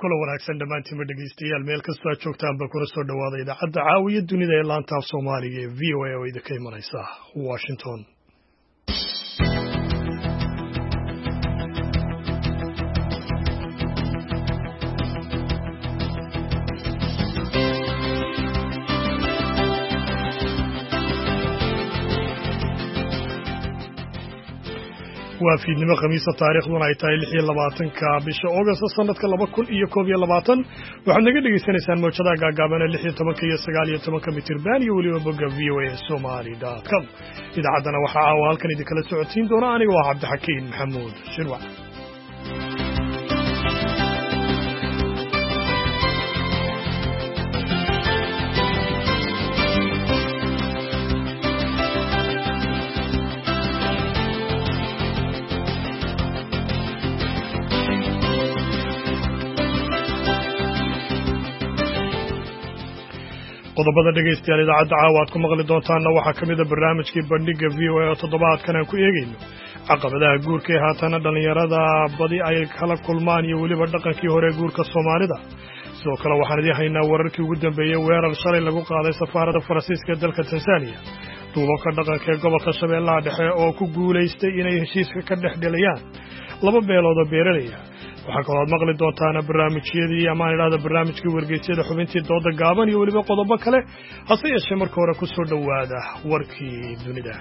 kula wanaagsan dhammaantiinba dhegaystayaal meel kastoo aad joogtaanba kuna soo dhowaada idaacadda caawiya dunida ee laanta af soomaaliga ee v o a oo idinka imanaysa washington. waa fiidnimo khamiisa taariikhduna ay tahay 26 bisha August sanadka 2021 waxaad naga dhageysanaysaan mowjadaha gaagaaban 16 iyo 19 mitir iyo weliba bogga voasomali.com. idaacadana waxaa halkan idinkala socodsiin doona aniga waa Cabdixakiin Maxamuud Shirwac. qodobada dhegaystayaal idaacadda caawa aad ku maqli doontaanna waxaa ka mid a barnaamijkii bandhigga v o a oo toddobaadkan aan ku eegayno caqabadaha guurka ee haatana dhallinyarada badi ay kala kulmaan iyo weliba dhaqankii hore guurka Soomaalida. sidoo kale waxaan idiin haynaa wararkii ugu dambeeyey weerar shalay lagu qaaday safaaradda Faransiiska ee dalka Tansaaniya, duubabka dhaqanka ee gobolka Shabeellaha Dhexe oo ku guulaystay inay heshiiska ka dhex dhelayaan laba beelood oo beeraley ah. waxaa kaloo aad maqli doontaana barnaamijyadii ama aan idhaahdo barnaamijkii wargeysyada xubintii dooda gaaban iyo weliba qodobo kale, hase yeeshee marka hore ku soo dhowaada warkii dunida.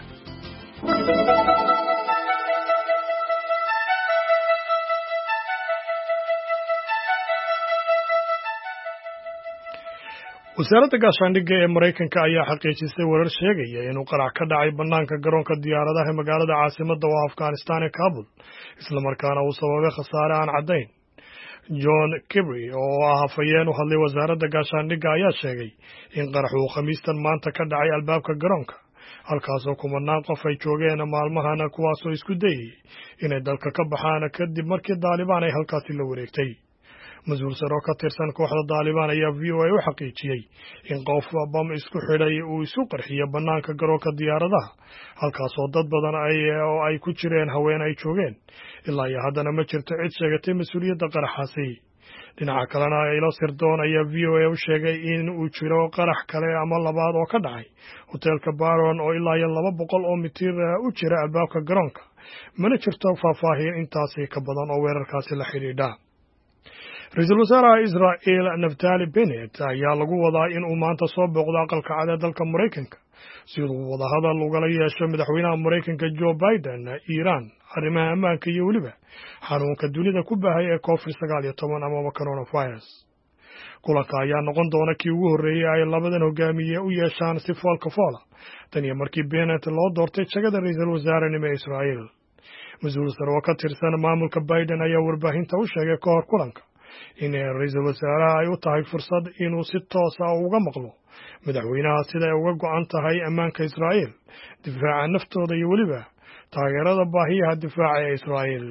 wasaaradda gaashaandhigga ee Maraykanka ayaa xaqiijisay warar sheegaya inuu qarax ka dhacay bannaanka garoonka diyaaradaha ee magaalada caasimadda oo Afghanistan ee Kabul, isla markaana uu sababay khasaare aan caddayn. John Kirby oo ah hafayeen u hadlay wasaaradda gaashaandhigga ayaa sheegay in qaraxu uu khamiistan maanta ka dhacay albaabka garoonka, halkaasoo kumanaan qof ay joogeen maalmahana kuwaasoo isku dayay inay dalka ka baxaan kadib markii Daalibaan ay halkaasi la wareegtay. mas-uul sare oo ka tirsan kooxda Daalibaan ayaa v o a u xaqiijiyey in qof bam isku xidhay uu isu qarxiyay bannaanka garoonka diyaaradaha, halkaasoo dad badan ay ku jireen haween ay joogeen. ilaa iyo haddana ma jirto cid sheegatay mas-uuliyadda qaraxaasi. dhinaca kalena ilo sirdoon ayaa v o a u sheegay in uu jiro qarax kale ama labaad oo ka dhacay hoteelka Baron oo ilaa iyo 200 oo mitir u jira albaabka garoonka, mana jirto faahfaahin intaasi ka badan oo weerarkaasi la xidhiidha. ra-iisul wasaaraha Israel Naftali Bennett ayaa lagu wadaa in uu maanta soo booqdo aqalka cad ee dalka Maraykanka si uu wadahadal ugala yeesho madaxweynaha Maraykanka Joe Biden, Iran, arrimaha ammaanka iyo weliba xanuunka dunida ku baahay ee COVID-19 ama coronavirus. kulanka ayaa noqon doona kii ugu horreeyay ay labadan hogaamiye u yeeshaan si foolka foola tan iyo markii Bennett loo doortay jagada ra-iisul wasaarenimo ee Israel. mas-uul sare oo ka tirsan maamulka Biden ayaa warbaahinta u sheegay ka hor kulanka in ra-iisul wasaaraha ay u tahay fursad inuu si toos ah uga maqlo madaxweynaha sida ay uga go'an tahay ammaanka Israel, difaaca naftooda iyo weliba taageerada baahiyaha difaaca ee Israel.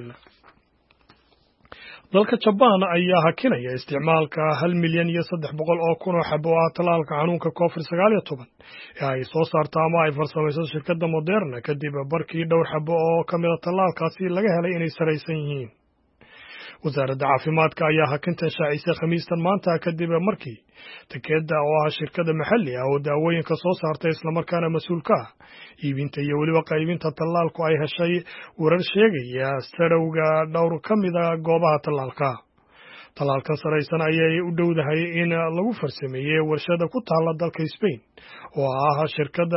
dalka Japan ayaa hakinaya isticmaalka 1,300,000 oo kun oo xabo ah tallaalka xanuunka COVID-19 ee ay soo saarto ama ay farsamayso shirkadda Moderna kadib barkii dhowr xabo oo ka mid ah tallaalkaasi laga helay inay saraysan yihiin. wasaaradda caafimaadka ayaa hakintan shaacisay khamiistan maanta kadib markii Takeda oo ah shirkadda maxalli ah oo daawooyinka soo saartay islamarkaana mas-uulka ah iibinta iyo weliba qaybinta tallaalku ay heshay warar sheegaya sarowga dhowr ka mid a goobaha tallaalka. tallaalkan saraysan ayay u dhowdahay in lagu farsameeyey warshada ku taalla dalka Spain oo ah shirkadda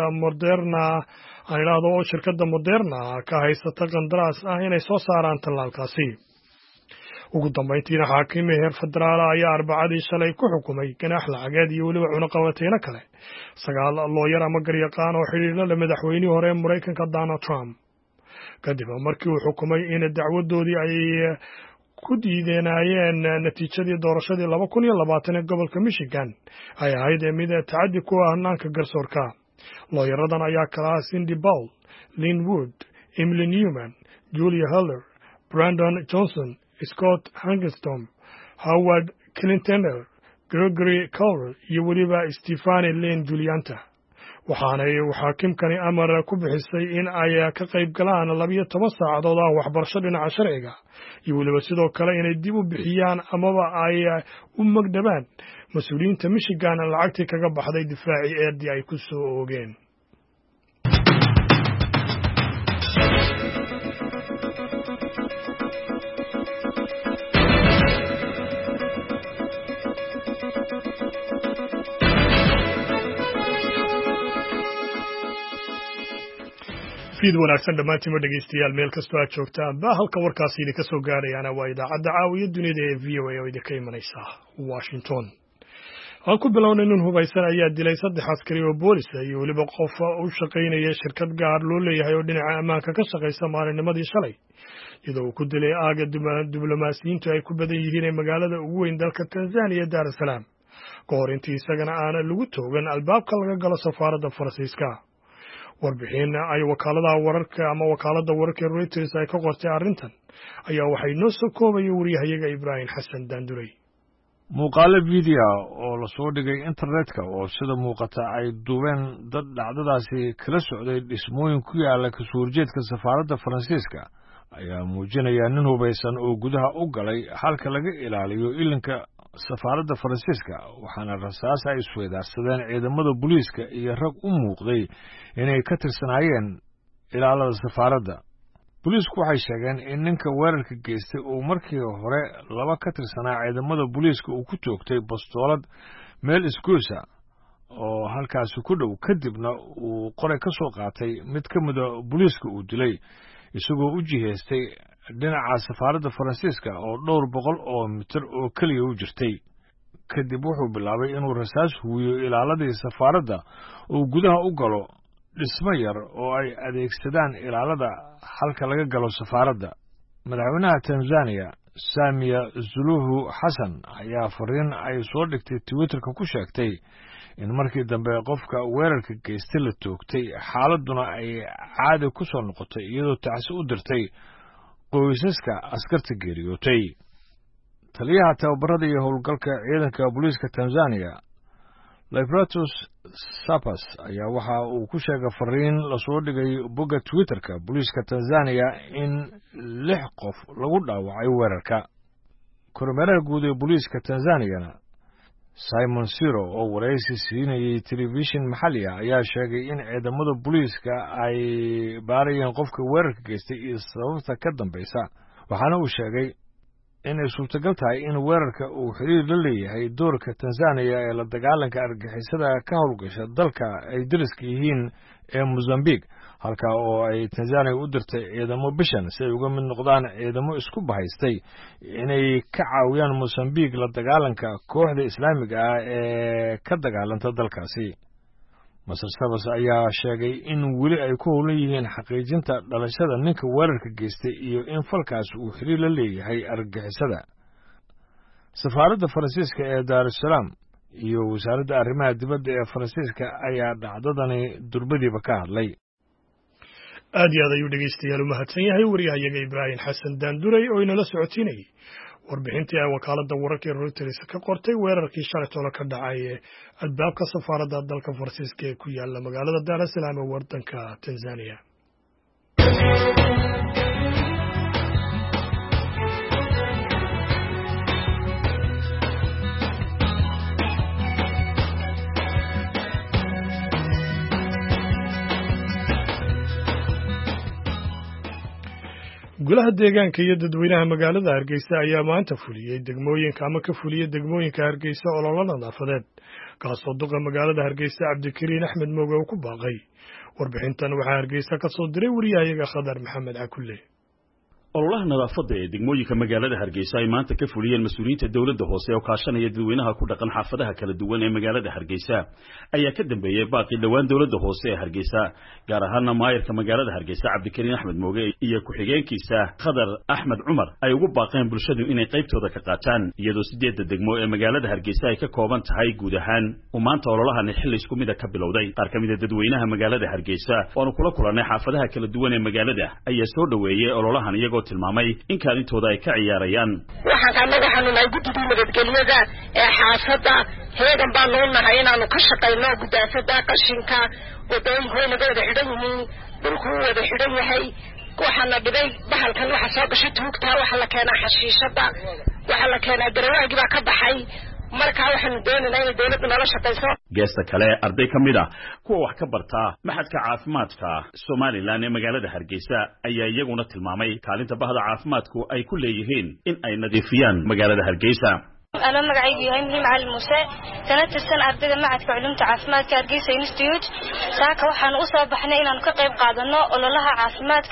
Moderna ka haysata qandaraas ah inay soo saaraan tallaalkaasi. ugu dambeyntiina xaakim heer federaal ayaa Arbacadii shalay ku xukumay ganaax lacageed iyo weliba cunaqabateyno kale 9 looyar ama garyaqaan oo xidhiidh la madaxweynihii hore ee Maraykanka Donald Trump, kadib markii uu xukumay in dacwadoodii ay ku diideenayeen natiijadii doorashadii 2020 ee gobolka Michigan ay ahayd mid tacaddi ku ah hannaanka garsoorka. looyaradan ayaa kala ah Cindy Paul, Lynn Wood, Emily Newman, Julia Heller, Brandon Johnson, Scott Hagenstom, Howard Clinton, Gregory Cowell iyo weliba Stephanie Lane Julianta. waxaanay xaakimkani amar ku bixisay in ay ka qayb galaan 12 saacadood oo waxbarasho dhinaca sharciga iyo waliba sidoo kale inay dib u bixiyaan amaba ay u magdhabaan mas'uuliyiinta Michigan lacagtii kaga baxday difaaci eedii ay ku soo oogeen. fiid wanaagsan dhamaantiin dhageystayaal meel kasta aad joogtaan ba halka warkaasi idinka soo gaarayana waa idaacadda caawiya dunida ee VOA oo idinka imanaysa Washington. aan ku bilownay nin hubaysan ayaa dilay 3 askari oo boolis ah iyo waliba qof u shaqeynaya shirkad gaar loo leeyahay oo dhinaca ammaanka ka shaqeysa maalinimadii shalay iyadoo uu ku dilay aaga diblomaasiyiintu ay ku badan yihiin ee magaalada ugu weyn dalka Tanzania Dar es Salaam ka hor intii isagana aan lagu toogan albaabka laga galo safaaradda Faransiiska. warbixin ay wakaalada wararka Reuters ay ka qortay arrintan ayaa waxay noo soo koobay wariyahayaga Ibrahim Xasan Daanduray. muuqaalo video oo la soo dhigay internetka oo sida muuqata ay duubeen dad dhacdadaasi kala socday dhismooyin ku yaala ka soo horjeedka safaaradda Faransiiska ayaa muujinaya nin hubaysan oo gudaha u galay halka laga ilaaliyo ilinka safaaradda Faransiiska waxaana rasaas ay isweydaarsadeen ciidamada booliiska iyo rag u muuqday inay ka tirsanaayeen ilaalada safaaradda. booliisku waxay sheegeen in ninka weerarka geystay uu markii hore 2 ka tirsanaa ciidamada booliiska uu ku toogtay bastoolad meel isgoysa oo halkaasi ku dhow kadibna uu qoray ka soo qaatay mid ka mid ah booliiska uu dilay isagoo u jiheystay dhinaca safaaradda Faransiiska oo dhowr boqol oo mitir oo kaliya u jirtay. kadib wuxuu bilaabay inuu rasaas huwiyo ilaaladii safaaradda oo gudaha u galo dhismo yar oo ay adeegsadaan ilaalada halka laga galo safaaradda. madaxweynaha Tanzania Samia Suluhu Hassan ayaa fariin ay soo dhigtay Twitterka ku sheegtay in markii dambe qofka weerarka geystay la toogtay xaaladuna ay caadi ku soo noqotay iyadoo tacsi u dirtay qoysaska askarta geeriyootay. taliyaha tababarada iyo howlgalka ciidanka booliiska Tanzania Liberatus Sapas ayaa waxa uu ku sheegay fariin la soo dhigay bogga Twitterka booliiska Tanzania in 6 qof lagu dhaawacay weerarka. kormeeraha guud ee booliiska Tanzania Simon Siro oo wareysi siinayay telefishin maxalli ah ayaa sheegay in ciidamada booliiska ay baarayeen qofka weerarka geystay iyo sababta ka dambaysa waxaana uu sheegay in ay suurtagal tahay in weerarka uu xiriir la leeyahay doorka Tanzania ee la dagaalanka argagixisada ka howlgasha dalka ay dariska yihiin ee Mozambique halka oo ay Tanzania u dirtay ciidamo bishan si ay uga mid noqdaan ciidamo isku bahaystay inay ka caawiyaan Mozambique la dagaalanka kooxda Islaamiga ah ee ka dagaalanta dalkaasi. Masar Sabas ayaa sheegay in weli ay ku howlan yihiin xaqiijinta dhalashada ninka weerarka geystay iyo in falkaas uu xiriir la leeyahay argagixisada. safaaradda Faransiiska ee Dar es Salaam iyo wasaaradda arrimaha dibadda ee Faransiiska ayaa dhacdadani durbadiiba ka hadlay. aad iyo aad ayuu dhegeystayaal u mahadsan yahay wariyahayaga Ibrahim Xasan Daanduray oo inala socotinayay warbixintii ay wakaalada wararka Reuters ka qortay weerarkii shalay ka dhacay albaabka safaaradda dalka Faransiiska ee ku yaala magaalada Dar es Salaam ee wadanka Tanzania. golaha deegaanka iyo dadweynaha magaalada Hargeysa ayaa maanta fuliyay degmooyinka Hargeysa olole nadaafadeed kaasoo duqa magaalada Hargeysa Cabdikariin Axmed Mooge uu ku baaqay. warbixintan waxaa Hargeysa ka soo diray wariyahayaga Khadar Maxamed Cakulle. ololaha nadaafadda ee degmooyinka magaalada Hargeysa ay maanta ka fuliyeen mas'uuliyiinta dawladda hoose oo kaashanaya dadweynaha ku dhaqan xaafadaha kala duwan ee magaalada Hargeysa ayaa ka dambeeyay baaqi dhawaan dawladda hoose ee Hargeysa gaar ahaan maayirka magaalada Hargeysa Cabdikariin Axmed Mooge iyo ku-xigeenkiisa Khadar Axmed Cumar ay ugu baaqeen bulshadu inay qaybtooda ka qaataan iyadoo 8 degmo ee magaalada Hargeysa ay ka kooban tahay guud ahaan maanta ololahan xil isku mid ah ka bilowday. qaar ka mid ah dadweynaha magaalada Hargeysa oo kula kulanay xaafadaha kala duwan ee magaalada ayaa soo dhaweeyay ololahan iyagoo tilmaamay in kaalintooda ay ka ciyaarayaan. waxaan madaxanu ay guddiga nabadgelyada ee xaafada heegan baan noo nahay inaanu ka shaqayno gudaafada qashinka wadooyinka way naga wada xidhan yihiin dhulku wada xidhan yahay waxaana dhibay bahalkan waxa soo gashay tuugtaa waxa la keenaa xashiishada waxa la keenaa darwaagi baa ka baxay marka waxaanu doonaynaa in dawladdu nala shaqayso geesta kale arday ka mid ah kuwa wax ka barta maxadka caafimaadka Somaliland ee magaalada Hargeysa ayaa iyaguna tilmaamay kaalinta bahda caafimaadku ay ku leeyihiin in ay nadiifiyaan magaalada Hargeysa. أنا مقعدي هاي مهم على الموسى سنة السنة أردد معك علوم عاصمات كارجيس إنستيوت ساك وحن أصاب بحنا إن نقيب قاعدنا ولا لها عاصمات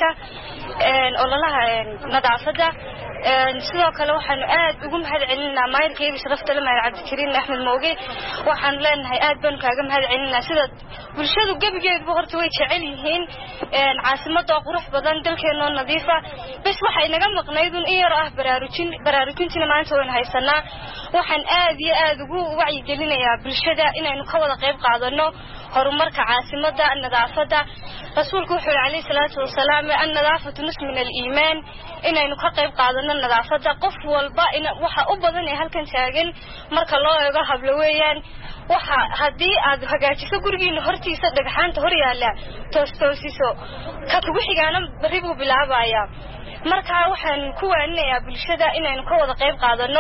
ولا لها نضعفة سلوا كلو حن بقوم هذا علنا ما يركي بشرفت لما عبد الكريم أحمد موجي وحن لنا هاي بن كاجم هذا علنا سدد والشذو قبل جد بغرت ويش عليهن عاصمات وقروح بدن دل كأنه نظيفة بس واحد نجم قنايدون إيه راه براروتين تنا ما نسوين هاي السنة waxaan aad iyo aad ugu wacyi gelinayaa bulshada inaynu ka wada qayb qaadano horumarka caasimada nadaafada rasuulku wuxuu Alayhi salaatu wasalaam an-nadaafatu nisfu min al-iimaan inaynu ka qayb qaadano nadaafada qof walba waxa u badan ee halkan taagan marka loo eego hablo weeyaan waxa hadii aad hagaajiso gurigiina hortiisa dhagxaanta hor yaala toosiso ka kugu xigaana bari buu bilaabayaa marka waxaan ku waaninayaa bulshada inaynu ka wada qayb qaadano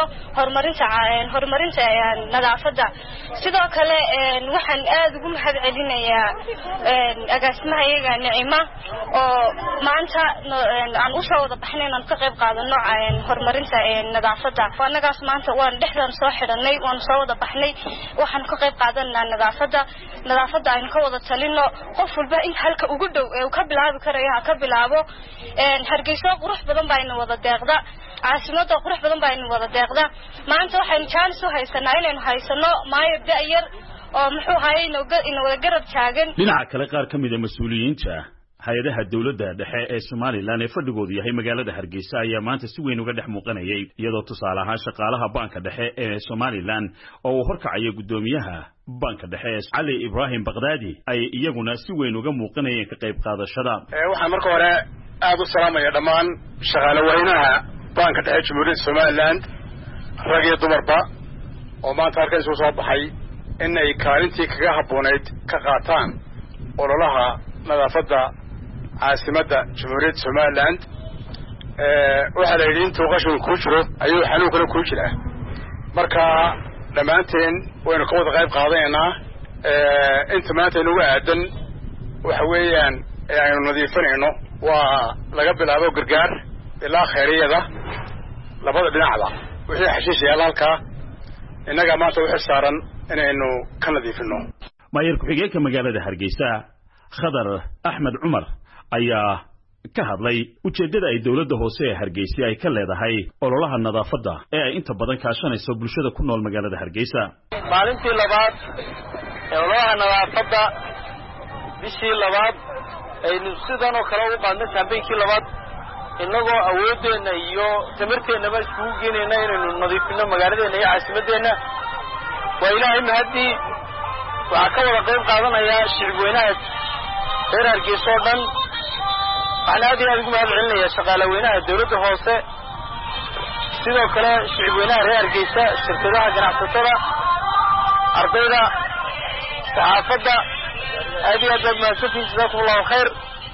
horumarinta nadaafada sidoo kale waxaan aad ugu mahad celinayaa agaasimaha iyaga Nicima oo maanta aan u soo wada baxnay inaan ka qayb qaadano horumarinta nadaafada wanagaas maanta waan dhexdan soo xiranay waan soo wada baxnay waxaan ka qayb qaadanaa nadaafada aynu ka wada talino qof walba in halka ugu dhow ee ka bilaabi karayo ka bilaabo Hargeysa qurux badan baa inuu wada deeqda caasimada qurux badan baa inuu wada deeqda maanta waxaan chance u haysanaa inaynu haysano maayada yar oo muxuu hayay inuu wada garab taagan dhinaca kale qaar ka mid ah mas'uuliyiinta hay'adaha dawladda dhexe ee Somaliland ee fadhigoodu yahay magaalada Hargeysa ayaa maanta si weyn uga dhex muuqanayay iyadoo tusaale ahaan shaqaalaha banka dhexe ee Somaliland oo horkacaya gudoomiyaha banka dhexe Ali Ibrahim Baghdadi ay iyaguna si weyn uga muuqanayeen ka qayb qaadashada waxaan marka hore aad u salaamaya dhammaan shaqaalaweynaha banka dhexe Jamhuuriyadda Somaliland rag iyo dumarba oo maanta halkan soo baxay in ay kaalintii kaga habboonayd ka qaataan ololaha nadaafada caasimada Jamhuuriyadda Somaliland waxa la yidhi intuu qashin ku jiro ayuu xanuunkana ku jiraa marka dhammaanteen waynu ka wada qayb qaadanaynaa inta maanta inagu aadan waxa weeyaan aynu nadiifinayno waa laga bilaabo gargaar ilaa khayriyada labada dhinacba wixii xashiisha halka inaga maanta wixii saaran inaynu ka nadiifino maayir ku-xigeenka magaalada Hargeysa Khadar Ahmed Umar ayaa ka hadlay ujeedada ay dawladda hoose ee Hargeysa ay ka leedahay ololaha nadaafada ee ay inta badan kaashanayso bulshada ku nool magaalada Hargeysa maalintii labaad ee ololaha nadaafada bishii labaad aynu sidan oo kale u qaadnay campaign-kii labaad inagoo awoodeena iyo tamarteennaba iskugu geenayna inaynu nadiifino magaaladeena iyo caasimadeena waa ilaahay mahadii waxaa ka wada qayb qaadanaya shicibweynaha reer Hargeysa oo dhan waxaan aad iyo aad ugu mahad celinayaa shaqaalaweynaha dawladda hoose sidoo kale shicibweynaha reer Hargeysa shirkadaha ganacsatada ardayda saxaafadda aad iyo aad mahadsantihiin jazakumullahu khayr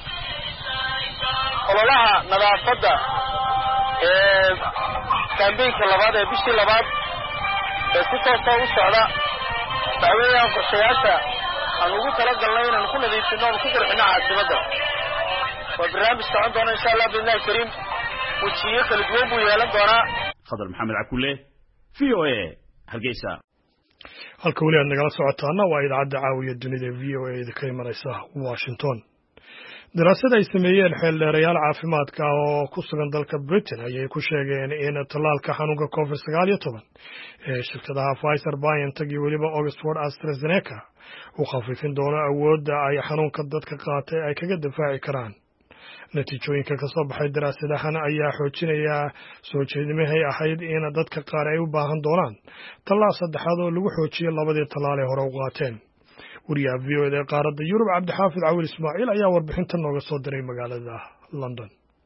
ololaha nadaafada ee campaign-ka labaad ee bishii labaad ee si toos ah u socda waxweeyaan qorshayaasha aan ugu talagalnay inaan ku nadiifino oo ku qurxino caasimada waa barnaamij socon doona insha Allah billahi kariim wajiyo kala duwan buu yeelan doonaa Khadar Maxamed Cakulle VOA Hargeysa halka wali aad nagala socotaana waa idaacadda caawiya dunida VOA ee ka imanaysa Washington daraasad ay sameeyeen xeeldheerayaal caafimaadka oo ku sugan dalka Britain ayay ku sheegeen in tallaalka xanuunka COVID-19 ee shirkadaha Pfizer BioNTech iyo waliba Oxford AstraZeneca uu khafiifin doono awoodda ay xanuunka dadka qaatay ay kaga difaaci karaan natiijooyinka ka soo baxay daraasadahan ayaa xoojinaya soo jeedimay ahayd in dadka qaar ay u baahan doonaan tallaal saddexaad oo lagu xoojiyo labadii tallaal ee hore u qaateen wariyaha VOA ee qaaradda Yurub Cabdixaafid Cawil Ismaaciil ayaa warbixinta nooga soo diray magaalada London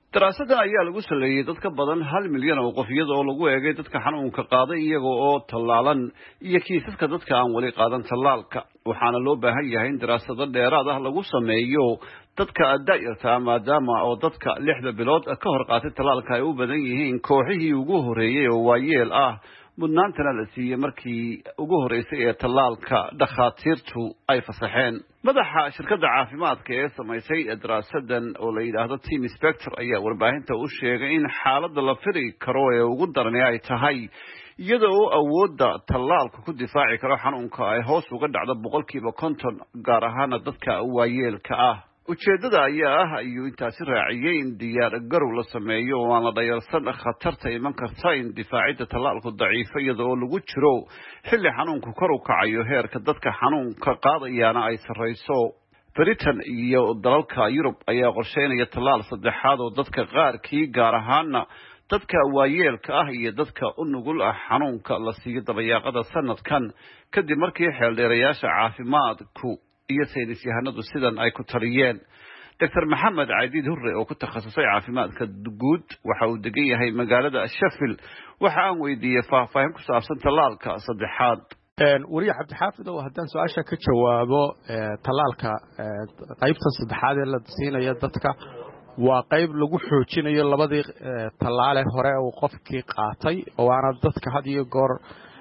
daraasadan ayaa lagu saleeyay dad ka badan 1 milyan oo qof iyadoo lagu eegay dadka xanuunka qaaday iyaga oo tallaalan iyo kiisaska dadka aan wali qaadan tallaalka waxaana loo baahan yahay in daraasado dheeraad ah lagu sameeyo dadka daayirta maadaama oo dadka 6 bilood ka hor qaatay tallaalka ay u badan yihiin kooxihii ugu horeeyay oo waayeel ah mudnaantana la siiyay markii ugu horeysay ee tallaalka dhakhaatiirtu ay fasaxeen madaxa shirkadda caafimaadka ee samaysay daraasadan oo la yiraahdo Team Spector ayaa warbaahinta u sheegay in xaaladda la firi karo ee ugu daran ay tahay iyadoo awoodda tallaalku ku difaaci karo xanuunka ay hoos uga dhacdo 50% gaar ahaan dadka waayeelka ah ujeedada ayaa ah ayuu intaasi raaciyay in diyaar garow la sameeyo oo aan la dhayalsan khatarta iman karta in difaacidda tallaalku daciifo iyadoo lagu jiro xilli xanuunku kor u kacayo heerka dadka xanuunka qaadayana ay sarreyso Britain iyo dalalka Yurub ayaa qorsheynaya tallaal saddexaad oo dadka qaarkii gaar ahaana dadka waayeelka ah iyo dadka u nugul ah xanuunka la siiyo dabayaaqada sanadkan kadib markii xeeldheerayaasha caafimaadku iyo saynis yahanadu sidan ay ku taliyeen Dr. Maxamed Cadiid Hurre oo ku takhasusay caafimaadka guud waxa uu degan yahay magaalada Sheffield waxa aan weydiiyay faahfaahin ku saabsan tallaalka saddexaad wariye Cabdixaafid oo haddaan su'aasha ka jawaabo tallaalka qaybta saddexaad ee la siinayo dadka waa qayb lagu xoojinayo labadii tallaale hore oo qofkii qaatay oo aan dadka had iyo goor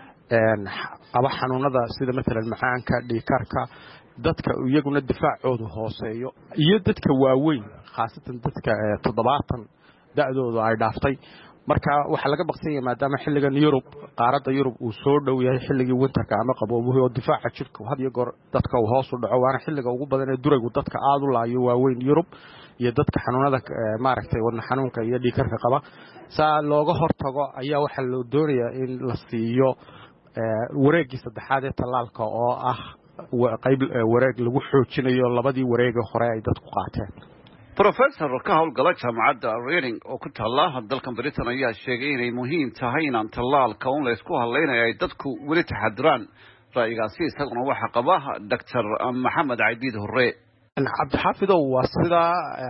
qaba xanuunada sida mesela macaanka dhiikarka dadka iyaguna difaacoodu hooseeyo iyo dadka waaweyn khaasatan dadka 70 da'doodu ay dhaaftay marka waxa laga baqsanaya maadaama xilligan Yurub qaaradda Yurub uu soo dhow yahay xilligii winterka ama qabowga oo difaaca jirka had iyo goor dadka uu hoos u dhaco waana xilliga ugu badan ee duraygu dadka aad u laayo waaweyn Yurub iyo dadka xanuunada maaragtay wadna xanuunka iyo dhiikarka qaba saa looga hortago ayaa waxa loo doonayaa in la siiyo wareegii saddexaad ee tallaalka oo ah qayb wareeg lagu xoojinayo labadii wareeg hore ay dadku qaateen Professor ka howlgala jaamacadda Reading oo ku taala dalka Britain ayaa sheegay inay muhiim tahay in tallaalka la isku haleynayo ay dadku wali taxadiraan ra'yigaasi isaguna waxa qaba Dr. Maxamed Cadiid Hurre Cabdixaafid waa sida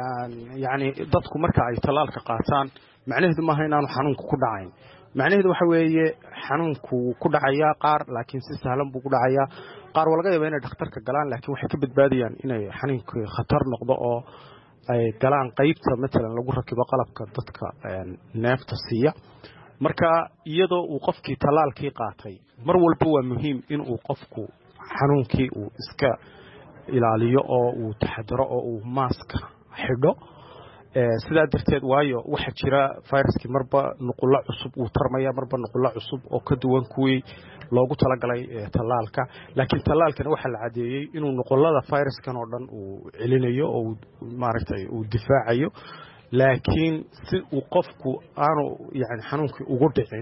yani dadku marka ay tallaalka qaataan macnaheedu ma aha in aanu xanuunku ku dhacayn macnaheedu waxa weeye xanuunku ku dhacaya qaar laakiin si sahlan buu ku dhacaya qaar walaga yaabaa inay dhakhtarka galaan laakiin waxay ka badbaadiyaan inay xanuunku khatar noqdo oo ay galaan qaybta mesela lagu rakibo qalabka dadka neefta siiya marka iyadoo uu qofkii tallaalkii qaatay mar walba waa muhiim in uu qofku xanuunkii uu iska ilaaliyo oo uu taxadaro oo uu maaska xidho sidaa darteed waayo waxa jira fayraskii marba nuqullo cusub uu tarmaya marba nuqullo cusub oo ka duwan kuwii loogu talagalay tallaalka laakiin tallaalkana waxa la cadeeyay inuu nuqullada fayraskan oo dhan uu celinayo oo maaragtay uu difaacayo laakiin si uu qofku aanu yani xanuunkii ugu dhicin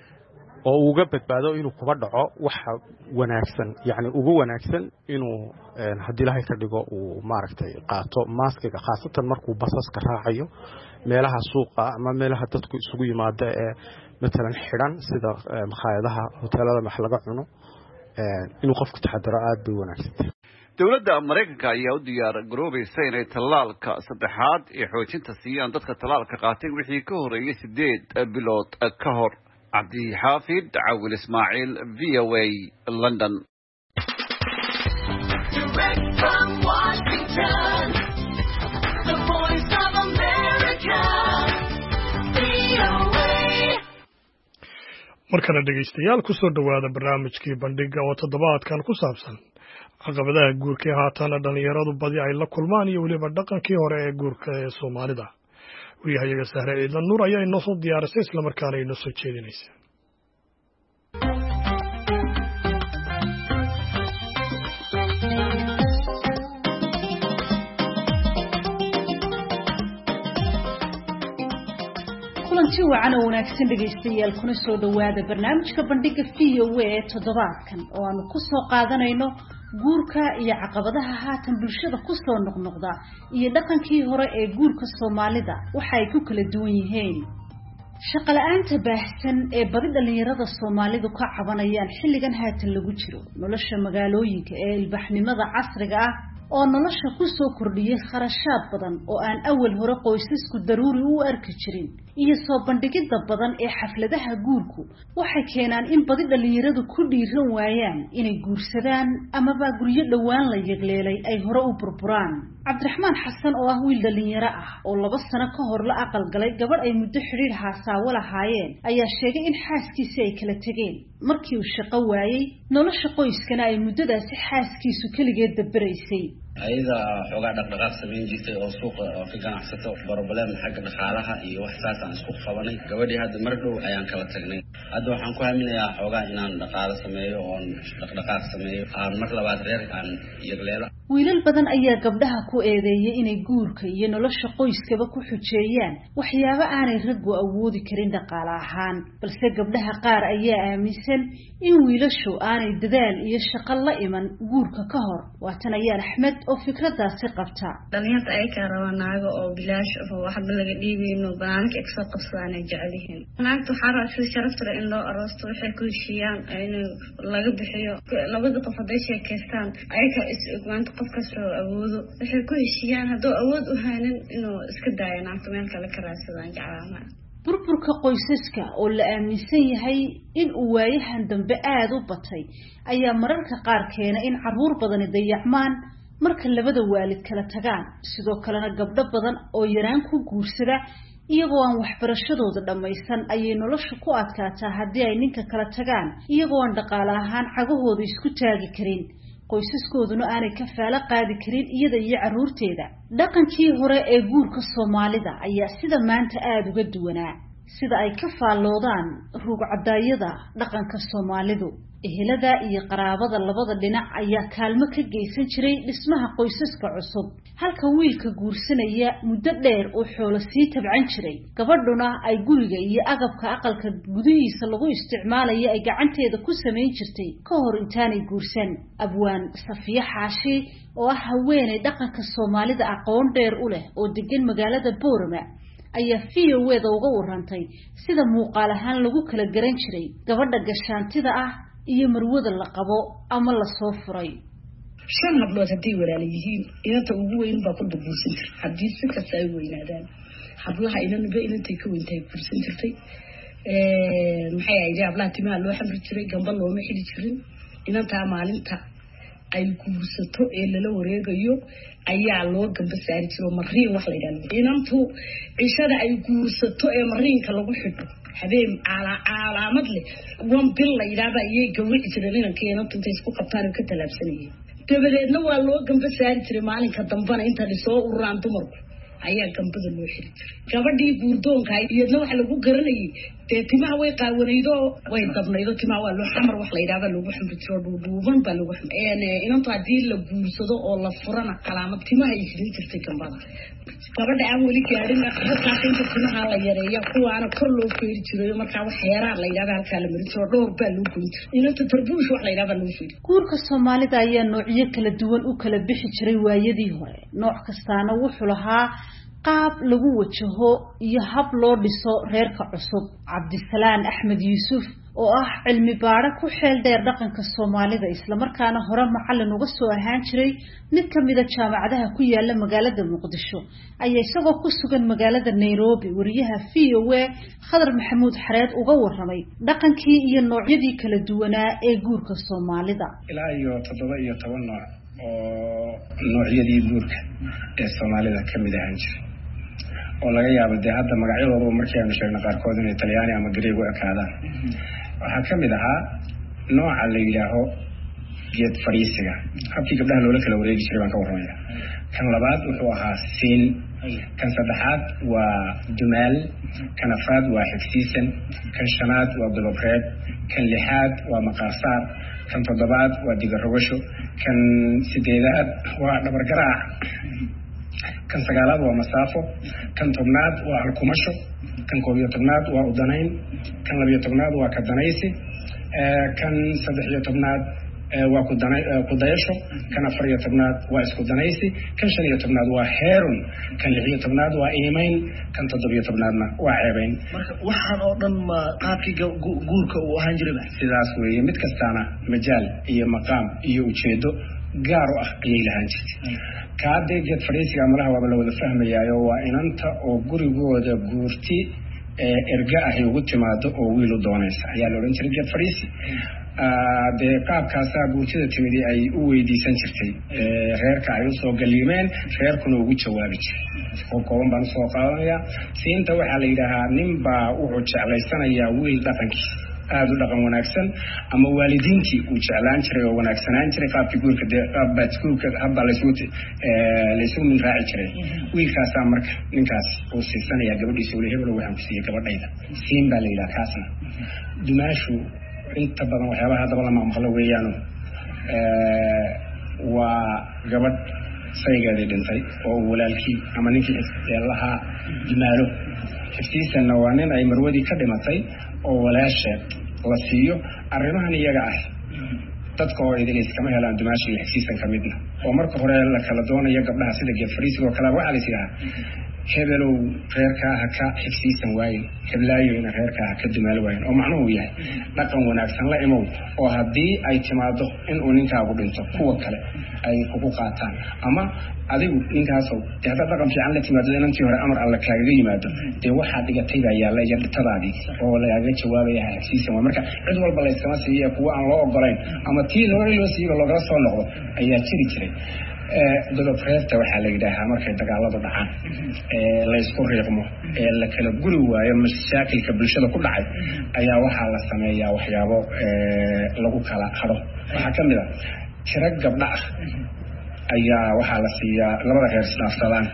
oo uga badbaado inuu kuba dhaco waxa wanaagsan yani ugu wanaagsan inuu haddii Ilaahay ka dhigo uu maaragtay qaato maaskiga khaasatan markuu basaska raacayo meelaha suuqa ama meelaha dadku isugu yimaado ee مثلا xidhan sida makhaayadaha hoteelada wax laga cuno inuu qofku taxadaro aad bay wanaagsan dawladda Mareykanka ayaa u diyaar garoobaysa inay tallaalka saddexaad ee xoojinta siiyaan dadka tallaalka qaatay wixii ka horeeyay 8 bilood ka hor Cabdixaafid Caawil Ismaaciil VOA London markana dhegeystayaal ku soo dhawaada barnaamijkii bandhiga oo toddobaadkan ku saabsan caqabadaha guurka ee haatan dhalinyaradu badi ay la kulmaan iyo weliba dhaqankii hore ee guurka ee Soomaalida wariyahayaga Sahre Ciidan Nuur ayaa inoo soo diyaarisay isla markaana inoo soo jeedinaysa kulanti wacan oo wanaagsan dhegeystayaal kuna soo dhawaada barnaamijka bandhiga VOA ee toddobaadkan oo aanu ku soo qaadanayno guurka iyo caqabadaha haatan bulshada ku soo noqnoqda iyo dhaqankii hore ee guurka Soomaalida waxa ay ku kala duwan yihiin shaqo la'aanta baahsan ee badi dhalinyarada Soomaalidu ka cabanayaan xilligan haatan lagu jiro nolosha magaalooyinka ee ilbaxnimada casriga ah oo nolosha ku soo kordhiyay kharashaad badan oo aan awal hore qoysasku daruuri u arki jirin iyo soo bandhigida badan ee xafladaha guurku waxay keenaan in badi dhalinyaradu ku dhiiran waayaan inay guursadaan amaba guryo dhowaan la yagleelay ay hore u burburaan. Cabdiraxmaan Xasan oo ah wiil dhalinyaro ah oo 2 sano ka hor la aqal galay gabadh ay muddo xiriir haasawo lahaayeen ayaa sheegay in xaaskiisa ay kala tageen markii uu shaqo waayay nolosha qoyskana ay muddadaasi xaaskiisu kaligeed dabaraysay. ayada xogaa dhaqdhaqaaq sameyn jirtay oo suuqa oo ka ganacsato problem xagga dhaqaalaha iyo wax saatan isku qabanay gabadhii hadda mar dhow ayaan kala tagnay hadda waxaan ku aaminayaa xogaa inaan dhaqaale sameeyo oo dhaqdhaqaaq sameeyo aan mar labaad reer aan yagleelo. wiilal badan ayaa gabdhaha ku eedeeyay inay guurka iyo nolosha qoyskaba ku xujeeyaan waxyaabo aanay raggu awoodi karin dhaqaale ahaan balse gabdhaha qaar ayaa aaminsan in wiilashu aanay dadaal iyo shaqo la iman guurka ka hor. waatan ayaan Axmed oo fikradaasi qabta. dhalinyarta ay ka rabaan naago oo bilaash oo wax laga dhiibeyno banaanka ka soo qabsadaan ay jecel yihiin. naagtu xarafta sharafta in loo aroosto waxay ku heshiiyaan in laga bixiyo labada qof haday sheekaystaan ay ka ismaanta qof kastoo awoodo waxay ku heshiiyaan hadduu awood u haynin inuu iska daayo naagta meel kale ka raadsadaan jeclaama. burburka qoysaska oo la aaminsan yahay in uu waayahan dambe aad u batay ayaa mararka qaar keena in caruur badan dayacmaan marka labada waalid kala tagaan sidoo kalena gabdho badan oo yaraan ku guursada iyagoo aan waxbarashadooda dhammaysan ayay nolosha ku adkaataa haddii ay ninka kala tagaan iyagoo aan dhaqaale ahaan cagahooda isku taagi karin qoysaskooduna aanay ka faalo qaadi karin iyada iyo caruurteeda. dhaqankii hore ee guurka Soomaalida ayaa sida maanta aad uga duwanaa sida ay ka faalloodaan ruugcadaayada dhaqanka Soomaalidu. ehelada iyo qaraabada labada dhinac ayaa kaalmo ka geysan jiray dhismaha qoysaska cusub halka wiilka guursanaya muddo dheer oo xoolo sii tabcan jiray gabadhuna ay guriga iyo agabka aqalka gudihiisa lagu isticmaalayo ay gacanteeda ku sameyn jirtay ka hor intaanay guursan. abwaan Safiya Xaashi oo ah haweeney dhaqanka Soomaalida aqoon dheer u leh oo degan magaalada Boorama ayaa fiyoweeda uga warantay sida muuqaal ahaan lagu kala garan jiray gabadha gashaantida ah iyo marwada la qabo ama la soo furay. 5 hablood haddii walaal yihiin inta ugu weyn baa ku dubuusan jirtay haddii si kasta ay weynaadaan hablaha inanba inantay ka weyntahay kursan jirtay maxay ay hablaha timaha loo xamri jiray gamba looma xili jirin inanta maalinta ay guursato ee lala wareegayo ayaa loo gamba saari jiray mariin wax la yiraahdo inantu cishada ay guursato ee mariinka lagu xidho habeen calaamad leh wan bil la yiraahdo ayay gawrici jireen inanka inantu intay isku qabtaan ka talaabsanayeen dabadeedna waa loo gamba saari jiray maalinka dambana inta soo ururaan dumarku ayaa gambada loo xiri jiray gabadhii guurdoonka iyadna waxa lagu garanayay timaha way qaawanaydo way dabnaydo timaha waa loo xamar wax la yiraahdo lagu xamri jiro dhuuban baa lagu inantu haddii la guursado oo la furana calaamad timaha ay xidhin jirtay gambada gabadha aan weli gaarin halkaas inta timaha la yareeyo kuwaana kor loo feeri jiray markaa wax yaraa la yiraahdo halka la marin jiro dhowr baa loo goyn jiray inantu tarbuush wax la yiraahdo loo feeri. guurka Soomaalida ayaa noocyo kala duwan u kala bixi jiray waayadii hore nooc kastaana wuxuu lahaa qaab lagu wajaho iyo hab loo dhiso reerka cusub. Cabdisalaan Axmed Yuusuf oo ah cilmi baare ku xeel dheer dhaqanka Soomaalida isla markaana hore macallin uga soo ahaan jiray mid ka mid ah jaamacadaha ku yaala magaalada Muqdisho ayaa isagoo ku sugan magaalada Nairobi wariyaha VOA Khadar Maxamuud Xareed uga warramay dhaqankii iyo noocyadii kala duwanaa ee guurka Soomaalida. ilaa iyo 17 nooc oo noocyadii guurka ee Soomaalida ka mid ahaan jiray oo laga yaabo hadda magacyadooda markii aanu sheegnay qaarkood inay Talyaani ama Greek u ekaadaan. waxaa ka mid ahaa nooca la yiraahdo geed fariisiga habkii gabdhaha loola kala wareegi jiray baan ka warramayaa. kan labaad wuxuu ahaa siin, kan saddexaad waa dumaal, kan afraad waa xigsiisan, kan shanaad waa bilobreed, kan lixaad waa maqaasaar, kan toddobaad waa digarogasho, kan sideedaad waa dhabargaraac, kan sagaalaad waa masaafo, kan tobnaad waa alkumasho, kan 11aad waa udanayn, kan 12aad waa kadanaysi, kan 13aad waa ku dayasho, kan 14aad waa isku danaysi, kan 15aad waa heerun, kan 16aad waa iimayn, kan 17aadna waa ceebayn. marka waxaan oo dhan ma qaabkii guurka uu ahaan jiray sidaas weeye mid kastaana majaal iyo maqaam iyo ujeedo gaar u ah ayay lahaan jirtay kaadee geed fadhiisiga malaha waaba la wada fahmayaayo waa inanta oo gurigooda guurti erga ahi ugu timaado oo wiil u doonaysa ayaa la odhan jiray geed fadhiisi dee qaabkaasaa guurtida timidi ay u weydiisan jirtay reerka ay usoo galiimeen reerkuna ugu jawaabi jiray kooban baan usoo qaadanayaa siinta waxaa la yidhaahaa ninbaa wuxuu jeclaysanayaa wiil dhaqankiisa aada u dhaqan wanaagsan ama waalidiintii uu jeclaan jiray oo wanaagsanaan jiray qaabkii guurka dee qaabbaadguurka habba laysugu min raaci jiray wiilkaasaa marka ninkaas uu siisanayaa gabadhiisa uli hebelo waxaan ku siiyey gabadhayda siin baa la yidhaha kaasna dumaashu inta badan waxyaabaha haddaba la maqmaqlo weeyaanu waa gabadh saygeedii dhintay oo walaalkii ama ninkii lahaa dumaalo xiftiisanna waa nin ay marwadii ka dhimatay oo walaasheed la siiyo arrimahan iyaga ah dadka oo idinaysa kama helaan dumaasha iyo xiftiisan ka midna oo marka hore la kala doonayo gabdhaha sida geed fariisiga oo kale waxaa la yidhahaa hebelow reerkaa ha ka xiftiisan waayin heblaayoyna reerkaa ha ka dumaalo waayin oo macnuhu yahay dhaqan wanaagsan la imow oo haddii ay timaado inuu ninkaagu dhinto kuwa kale ay kugu qaataan ama adigu ninkaasow dee haddaad dhaqan fiican la timaado inantii hore amar alla kaagaga yimaado dee waxaa dhigatay baa yaalla iyo dhitadaadii oo lagaaga jawaabaya ha xiftiisan waay marka cid walba layskama siiye kuwa aan loo ogolayn ama tii loo siiba loogala soo noqdo ayaa jiri jiray godob reerta waxaa la yidhaahaa markay dagaaladu dhacaan laysku riiqmo la kala guri waayo mashaakilka bulshada ku dhacay ayaa waxaa la sameeyaa waxyaabo lagu kala hadho waxaa ka mid a tiro gabdha ah ayaa waxaa la siiyaa labada reer isdhaafsadaan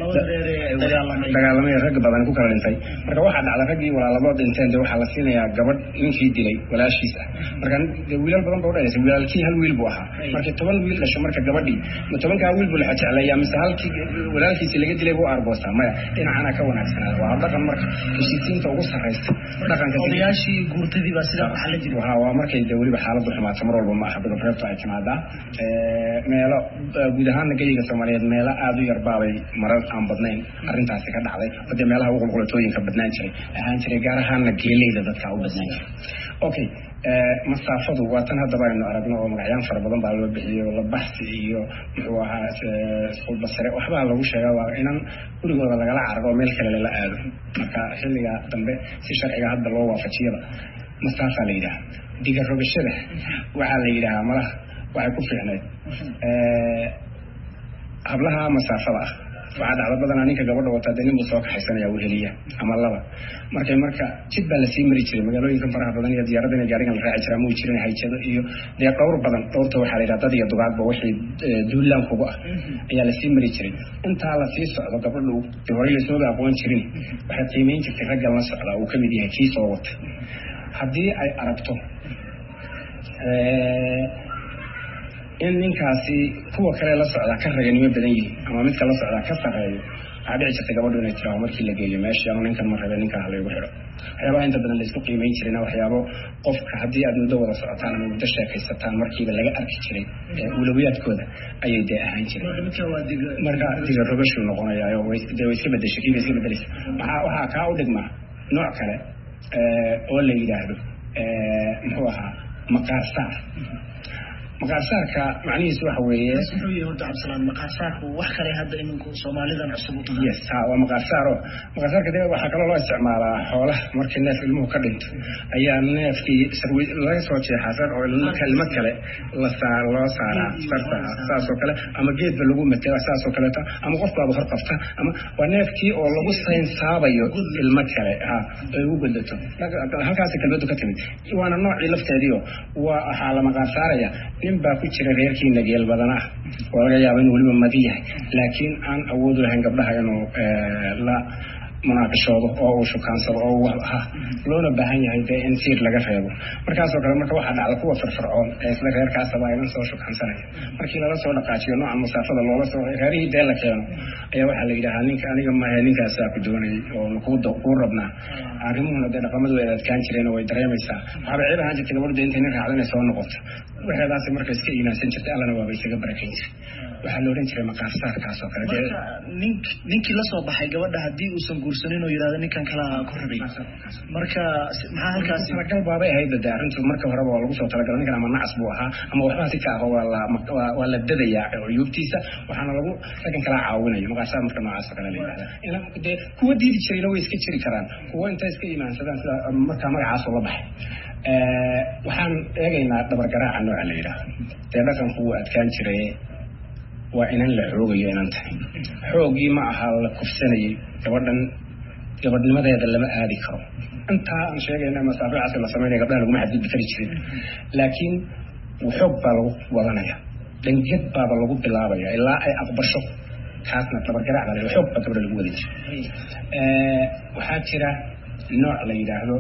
dagaalamay rag badan ku kala dhintay marka waxaa dhacda raggii walaalabood dhinteen dee waxaa la siinayaa gabadh ninkii dilay walaashiis ah marka wiilal badan ba udhalaysa walaalkii hal wiil buu ahaa markii 10 wiil dhasho marka gabadhii ma 10kaa wiil buu la jecleeyaa mise halkii walaalkiisii laga dilay buu argoosaa maya dhinacana ka wanaagsanaada waa dhaqan marka heshiisiinta ugu sarraysa dhaqanka odayaashii guurtadii baa sidaa waxaa la jiri waa markay dee weliba xaaladdu xumaato mar walba ma aha godob reertu ay timaadaa meelo guud ahaan gayiga Soomaaliyeed meelo aad u yar baabay marar aan badnayn arrintaasi ka dhacday hadda meelaha ugu qulqulatooyinka badnaan jiray ahaan jiray gaar ahaan geeleyda dadka u badnaan jiray okay masaafadu waa tan hadda baynu aragno oo magacyaan fara badan baa loo bixiyo la baxsi iyo muxuu ahaa isku basare waxba lagu sheegaa waa inaan gurigooda lagala cargo meel kale la aado marka xilliga dambe si sharciga hadda loo waafajiyada masaafa la yiraahdo diga rogashada waxa la yiraahdaa malaha waxay ku fiicneed hablaha masaafada ah waxaa dhacdo badanaa ninka gabadha wataa dee nin buu soo kaxaysanaya weheliya ama laba marka jid baa lasii mari jiray magaalooyinkan faraha badan iyo diyaarada inay gaarigan la raaci jiraa muu jirin hayjado iyo dee dhowr badan dhowrta waxaa la yidhaha dad iyo dugaagba wixii duulaan kugu ah ayaa lasii mari jiray intaa lasii socdo gabadhu dee horey laysooga aqoon jirin waxay qiimeyn jirtay raggan la socdaa uu kamid yahay kii soo wata haddii ay aragto in ninkaasi kuwa kale la socdaa ka raganimo badan yihiin ama midka la socdaa ka sarreeyo waxaa dhici jirtay gabadhu inay tiraahdo markii la geeyo meeshii ama ninkan ma rabe ninkan halaygu xidho waxyaabaha inta badan laysku qiimeyn jirayna waxyaabo qofka haddii aad muddo wada socotaan ama muddo sheekaysataan markiiba laga arki jiray ulawiyaadkooda ayay dee ahaan jiray marka diga rogashuu noqonayaayo dee way iska bedeshay kiiba iska bedelaysa waxaa kaa u dhigmaa nooc kale oo la yidhaahdo muxuu ahaa maqaarsaar maqaarsaarka macnihiisu waxa weeye wuxuu yahay wada cabsalaan maqaarsaarku wax kale hadda iminku Soomaalidan cusub u tahay yes waa maqaarsaarka dee waxa kale loo isticmaalaa xoolaha markii neef ilmuhu ka dhinto ayaa neefkii laga soo jeexaa oo ilmo kale loo saaraa sarta saas oo kale ama geedba lagu matala saas oo kale ama qof baa hor qabta ama waa neefkii oo lagu saynsaabayo ilmo kale ay ugu gudlato halkaas kalmadu ka timid waana noocii lafteediyo waa la maqaarsaaraya nin baa ku jira reerkiina geel badan ah oo laga yaabo inuu weliba madi yahay laakiin aan awood u lahayn gabdhaha inuu la munaaqishoodo oo uu shukaansado oo loona baahan yahay dee in siir laga reebo markaasoo kale marka waxaa dhacda kuwa firfircoon ee isla reerkaasaba aynan soo shukaansanaya markii lala soo dhaqaajiyo noocan masaafada loola soo reerihii dee la keeno ayaa waxaa la yidhahaa ninka aniga maahe ninkaasaa ku doonayay oo kuu rabnaa arrimuhuna dee dhaqamadu ay adkaan jireen oo way dareemaysaa waxaaba ceeb ahaan jirtay gabadhu dee intay nin raacda inay soo noqoto waxeedaasi marka iska iimaansan jirtay allana waaba isaga barakayn jiray waxaa la oran jiray maqaarsaarkaas oo kale marka ninkii la soo baxay gabadha haddii uusan guursanin oo yiraahdo ninkan kala ku rabay marka maxaa halkaas talagal baabay ahayd arrintu marka horeba waa lagu soo talagalay ninkan ama nacas buu ahaa ama waxba si ka ah waa la dadayaa cuyubtiisa waxaana lagu raggan kala caawinayo maqaarsaar marka noocaas kale la yiraahdo de kuwa diidi jirayna way iska jiri karaan kuwa inta iska iimaansadaan sida marka magacaas la baxay waxaan eegaynaa dabar garaaca nooca la yiraahdo dee dhaqanku wuu adkaan jiray waa inan la xoogayo inan tahay xoogii ma aha la kufsanayay gabadhnimadeeda lama aadi karo intaa aan sheegayna masaabiicaas la sameynaya gabdhaha laguma xadgudbi kari jirin laakiin xoog baa lagu wadanaya dhanged baaba lagu bilaabaya ilaa ay aqbasho kaasna dabar garaac baa xoog baa gabdha lagu wada jiray waxaa jira nooc la yidhaahdo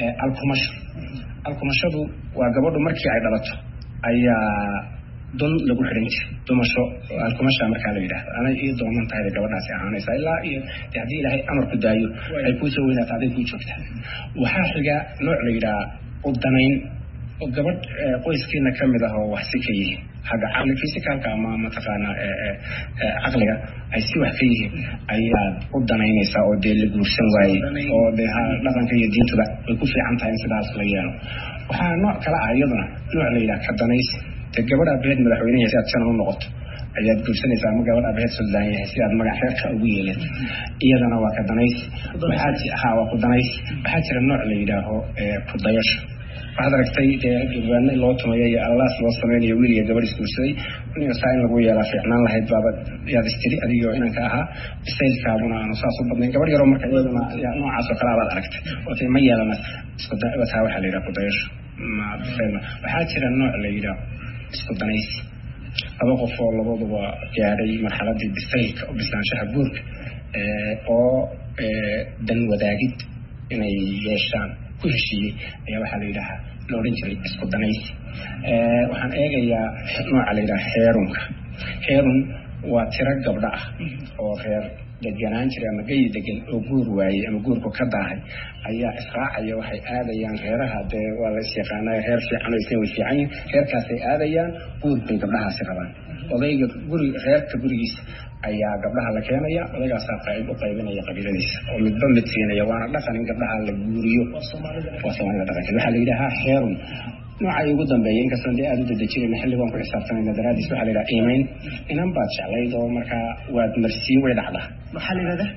alkumashadu waa gabadhu markii ay dhalato ayaa don lagu xidhan jiray dumasho alkumasha markaa la yidhaahdo anay ii doonan tahay gabadhaasi ahaanaysa ilaa iyo haddii ilaahay amarku daayo ay kuu soo weynaato aday kuu joogtaa waxaa xiga nooc la yidhaha udanayn oo gabadh qoyskeena ka mid ah oo wax si ka yihiin xagga caqli physicalka ama mataqaana caqliga ay si wax ka yihiin ayaad u danaynaysaa oo dee la guursan waayey oo dee dhaqanka iyo diintuba way ku fiican tahay in sidaas la yeelo waxaa nooc kale ah iyaduna nooc la yidhaha ka danaysi dee gabadh aabaheed madaxweyneyahay si aad janan u noqoto ayaad guursanaysaa ama gabadh aabaheed suldaan yahay si aad magac reerka ugu yeeleen iyadana waa ka danaysi waa ku danaysi waxaa jira nooc la yidhaaho kudayasho waxaad aragtay dee gurbaane loo tumayo iyo allaas loo sameynayo wiil iyo gabadh isguursaday saa in lagu yeelaa fiicnaan lahayd baaba yaad istiri adigoo inanka ahaa bisaylkaabuna aanu saas u badnayn gabadh yaroo marka iyaduna noocaas oo kale abaad aragtay oo tay ma yeelana taa waxaa la yidhaha kudayasho waxaa jira nooc la yidhaah isku danaysi laba qof oo labaduba gaadhay marxaladii bisaylka oo bislaanshaha guurka oo dan wadaagid inay yeeshaan ku heshiiyey ayaa waxaa la yidhahaa la odhan jiray isku danaysi waxaan eegayaa nooca la yidhaha heerun waa tiro gabdho ah oo reer deganaan jiray ama geyi degan oo guur waayey ama guurku ka daahay ayaa israacaya waxay aadayaan reeraha dee waa la isyaqaanay reer fiican oo isna way fiican yihin reerkaasay aadayaan guur bay gabdhahaasi rabaan odayga reerka gurigiisa ayaa gabdhaha la keenaya odaygaasaa qayb u qaybinaya qabiiladiisa oo midba mid siinaya waana dhaqan in gabdhaha la guuriyo waa soomaalida dhaqankeed waxaa la yidhahaa heerun nooca ugu dambeeya inkastoo dee aada u dadejinayna xilligoon ku xisaabtanayna daraadiis waxaa la yidhaha iimayn inan baad jeclayd oo markaa waad marsiin way dhacdaa maxaa la yidhahdaa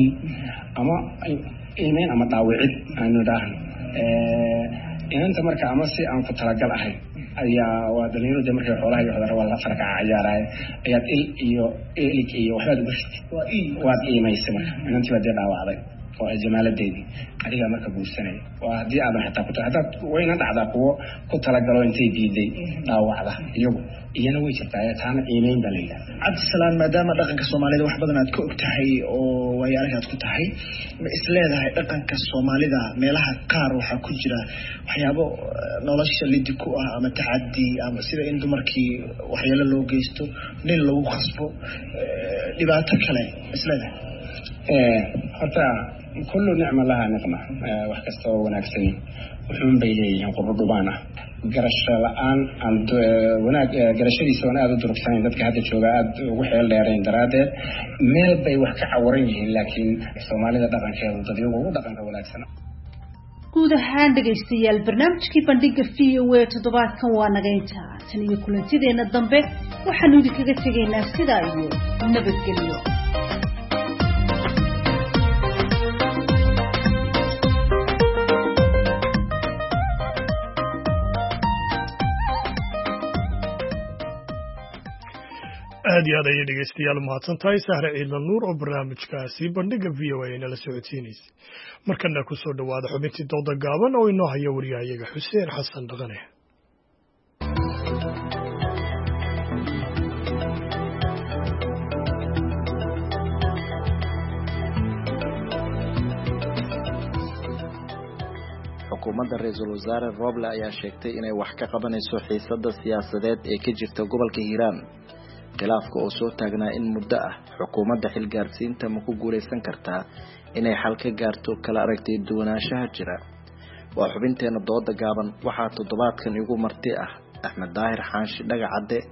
iimayn ama dhaawicid aanu idhaahno inanta marka ama si aan ku talagal ahayn ayaa waa dhalinyaro dee markay xoolaha iyo xodara waa la farkaca ciyaaraaye ayaad il iyo elig iyo waxbaad uga ritay waad iimaysay marka inantii baad dee dhaawacday oo jamaaladeedii adigaa marka guursanaya waa haddii aadan xitaa ku hadaad wayna dhacdaa kuwo ku talagalo intay diiday dhaawacda iyagu iyana way jirtaa taana iimayn baa la yidhaha cabdisalaam maadaama dhaqanka soomaalida wax badan aad ka og tahay oo waayo arag aad ku tahay ma isleedahay dhaqanka soomaalida meelaha qaar waxaa ku jira waxyaabo nolosha lidi ku ah ama tacadi ama sida in dumarkii waxyaalo loo geysto nin lagu khasbo dhibaato kale isleedahay horta kullu nicma laha niqma wax kasta oo wanaagsan wuxuun bay leeyihiin qurudhubaan ah garasho la-aan aan wanaag garashadiisa oon aada u durugsanayn dadka hadda jooga aada ugu xeel dheerayn daraaddeed meel bay wax ka cawaran yihiin laakiin soomaalida dhaqankeedu dad iyagu ugu dhaqanka wanaagsan guud ahaan dhegaystayaal barnaamijkii bandhiga v o a toddobaadkan waa naga intaa tan iyo kulantideena dambe waxaanu idinkaga tegaynaa sidaa iyo nabadgelyo aad iyo aad ayay dhegaystayaal umahadsan tahay sahre ciidla nuur oo barnaamijkaasi bandhiga v o a nala socodsiinaysay markana ku soo dhowaada xubintii dooda gaaban oo inoo haya wariyahayaga xuseen xasan dhaqane xukuumadda ra-iisul wasaare Roble ayaa sheegtay inay wax ka qabanayso xiisadda siyaasadeed ee ka jirta gobolka Hiiraan khilaafka oo soo taagnaa in muddo ah xukuumadda xilgaarsiinta ma ku guuleysan kartaa inay xal ka gaarto kala aragtay duwanaanshaha jira waa xubinteena dooda gaaban waxaa toddobaadkan igu marti ah Axmed Daahir Xaashi Dhagacade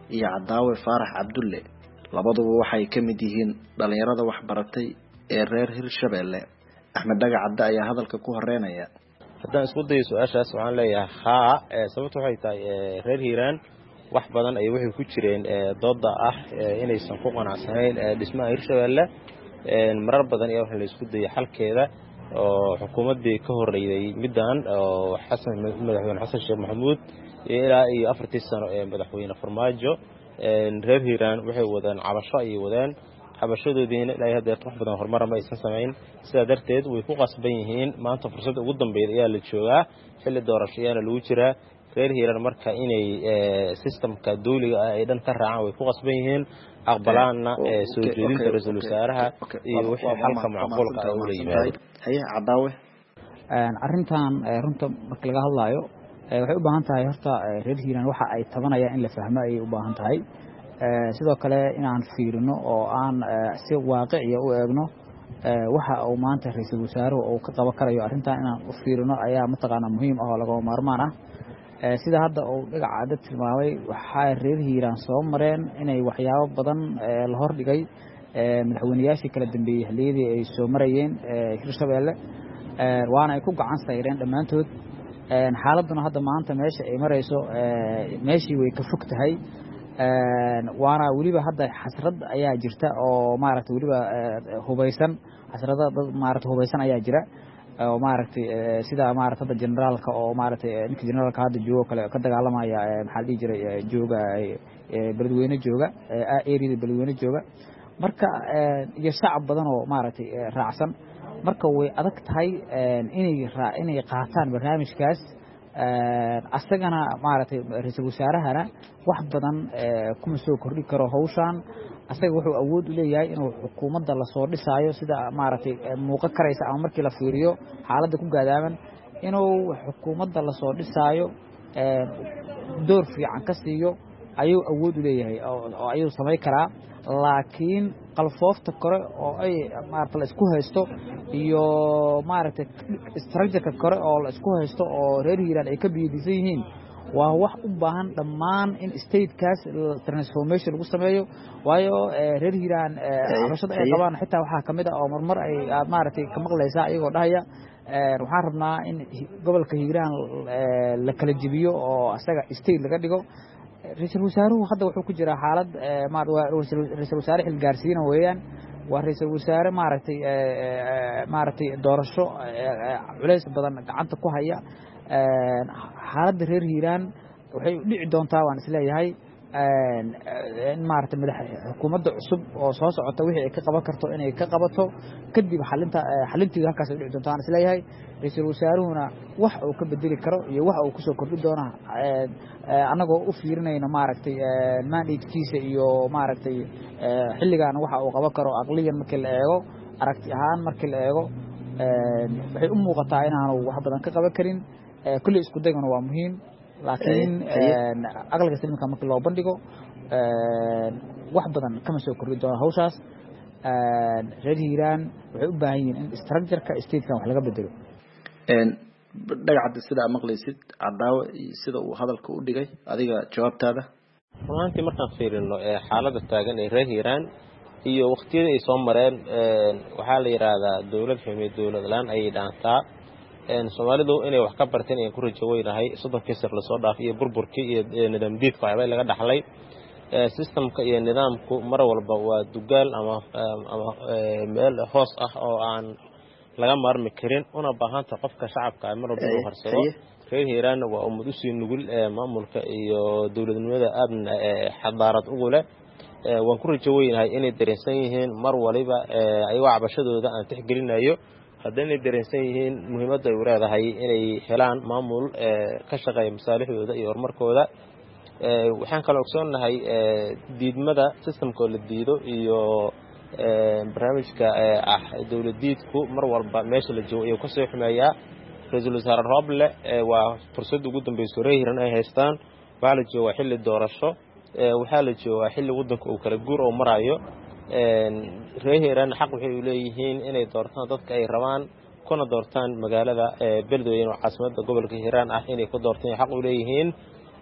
iyo Cadaawe Faarax Cabdulle labaduba waxay ka mid yihiin dhalinyarada wax baratay ee reer Hirshabeelle. Axmed Dhaga Cadde ayaa hadalka ku horeynaya. haddaan isku dayo su'aashaas waxaan leeyahay sababtu waxay tahay reer Hiiraan wax badan ay waxay ku jireen dooda inaysan ku qanacsanayn dhismaha Hirshabeelle marar badan ayaa waxa la isku dayay xalkeeda oo xukuumadii ka horeeyay midaan oo madaxweyne Xasan Sheekh Maxamuud ilaa iyo 4 sano ee madaxweyne Farmaajo reer Hiiraan waxay wadaan cabasho ay wadaan xabashadoodiina ilaa hadda wax badan horumar ma aysan sameyn sidaa darteed way ku qasban yihiin maanta fursad ugu dambeeyay ayaa la joogaa xilli doorashada lagu jiraa reer Hiiraan marka inay systemka dawliga ay dhan ka raacaan way ku qasban yihiin aqbalaana soo jeedinta ra'iisul wasaaraha iyo wixii xalka macquulka ah oo la yimaado haye Cadaawe arrintan runta marka laga hadlayo waxay u baahan tahay horta reer Hiiraan waxa ay tabanayaan in la fahmo ay u baahan tahay sidoo kale inaan fiirino oo aan si waaqici u eegno waxa uu maanta ra'iisul wasaaruhu uu ka qaban karayo arrintan inaan u fiirino ayaa mataqaana muhiim ah oo laga maarmaan ah sida hadda uu Dhaga Cadde tilmaamay waxa reer Hiiraan soo mareen inay waxyaabo badan la hordhigay madaxweynayaashii kala dambeeyay xilliyadii ay soo marayeen Hirshabeelle waana ay ku gacan sayreen dhamaantood xaaladuna hadda maanta meesha ay marayso meeshii way ka fog tahay waana waliba hadda xasrad ayaa jirta oo maaragtay waliba hubeysan xasrada dad maaragtay hubeysan ayaa jira oo maaragtay sida maaragtay hadda generaalka oo maaragtay ninka generaalka hadda joogo kale ka dagaalamaya maxaa la dhihi jiray jooga beledweyne jooga area beledweyne jooga marka iyo shacab badan oo maaragtay raacsan marka way adag tahay inay qaataan barnaamijkaas asagana maaragtay ra'iisul wasaarahana wax badan kuma soo kordhi karo hawshan asaga wuxuu awood u leeyahay inuu xukuumadda la soo dhisaayo sida maaragtay muuqan karaysa ama markii la fiiriyo xaaladda ku gaadaaman inuu xukuumadda la soo dhisaayo door fiican ka siiyo ayuu awood u leeyahay oo ayuu samayn karaa laakiin qalfoofta kore oo ay maaragtay la isku haysto iyo maaragtay structure-ka kore oo la isku haysto oo reer Hiiraan ay ka biidisan yihiin waa wax u baahan dhammaan in state-kaas transformation lagu sameeyo waayo reer Hiiraan xabashada ay qabaan xitaa waxa kamid ah oo marmar ay maaragtay ka maqlaysaa iyagoo dhahaya waxaan rabnaa in gobolka Hiiraan la kala jibiyo oo asaga state laga dhigo ra'iisul wasaaruhu hadda wuxuu ku jiraa xaalad ra'iisul wasaare xil gaarsiina weeyaan waa ra'iisul wasaare maaragtay doorasho culays badan gacanta ku haya xaaladda reer Hiiraan waxay u dhici doontaa waan isleeyahay in maaragtay xukuumadda cusub oo soo socota wixii ay ka qaban karto inay ka qabato kadib xalinteedu halkaas ay u dhici doontaa waan isleeyahay ra'iisul wasaaruhuna wax uu ka bedeli karo iyo wax uu kusoo kordhi doona annagoo u fiirinayno maaragtay mandatekiisa iyo maaragtay xilligan waxa uu qaban karo aqliyan markii la eego aragti ahaan markii la eego waxay u muuqataa inaanu wax badan ka qaban karin kulli isku dayguna waa muhiim laakiin aqalka silmiga markii loo bandhigo wax badan kama soo kordhi doono hawshaas reer Hiiraan waxay u baahan yihiin in structure-ka state-kan wax laga bedelo Dhaga Cadde sida maqlaysid Cadaawe sida uu hadalka u dhigay adiga jawaabtaada runtii markaan fiirino xaaladda taagan ee reer Hiiraan iyo waqtiyada ay soo mareen waxa la yiraahdaa dawlad xumid dawlad laan ay dhaantaa Soomaalidu inay wax ka barteen ay ku rajaweynahay 30 sano la soo dhaafay burburkii iyo nidaam diidka ay laga dhaxlay systemka iyo nidaamku mar walba waa dugaal ama meel hoos ah oo aan laga maarmi karin una baahanta qofka shacabka mar walba uu harsado reer Hiiraan waa ummad u sii nugul maamulka iyo dawladnimada aadna xadaarad ugu leh waan ku rajaweynahay inay dareensan yihiin mar waliba ay cabashadooda aan tixgelinayo haddana dareensan yihiin muhiimadda ay leedahay inay helaan maamul ka shaqeeya masaalixdooda iyo horumarkooda waxaan kala ogsoonahay diidmada systemka la diido iyo barnaamijka dawladdiidku mar walba meesha la joogo iyo ka soo xumeeyaa ra'iisul wasaare Roble waa fursad ugu dambeysay reer Hiiraan ay haystaan waxa la joogaa xilli doorasho waxa la joogaa xilli wadanka uu kala guur oo marayo reer Hiiraan xaq waxay u leeyihiin inay doortaan dadka ay rabaan kuna doortaan magaalada beledweyne oo caasimada gobolka Hiiraan ah inay ku doortaan xaq u leeyihiin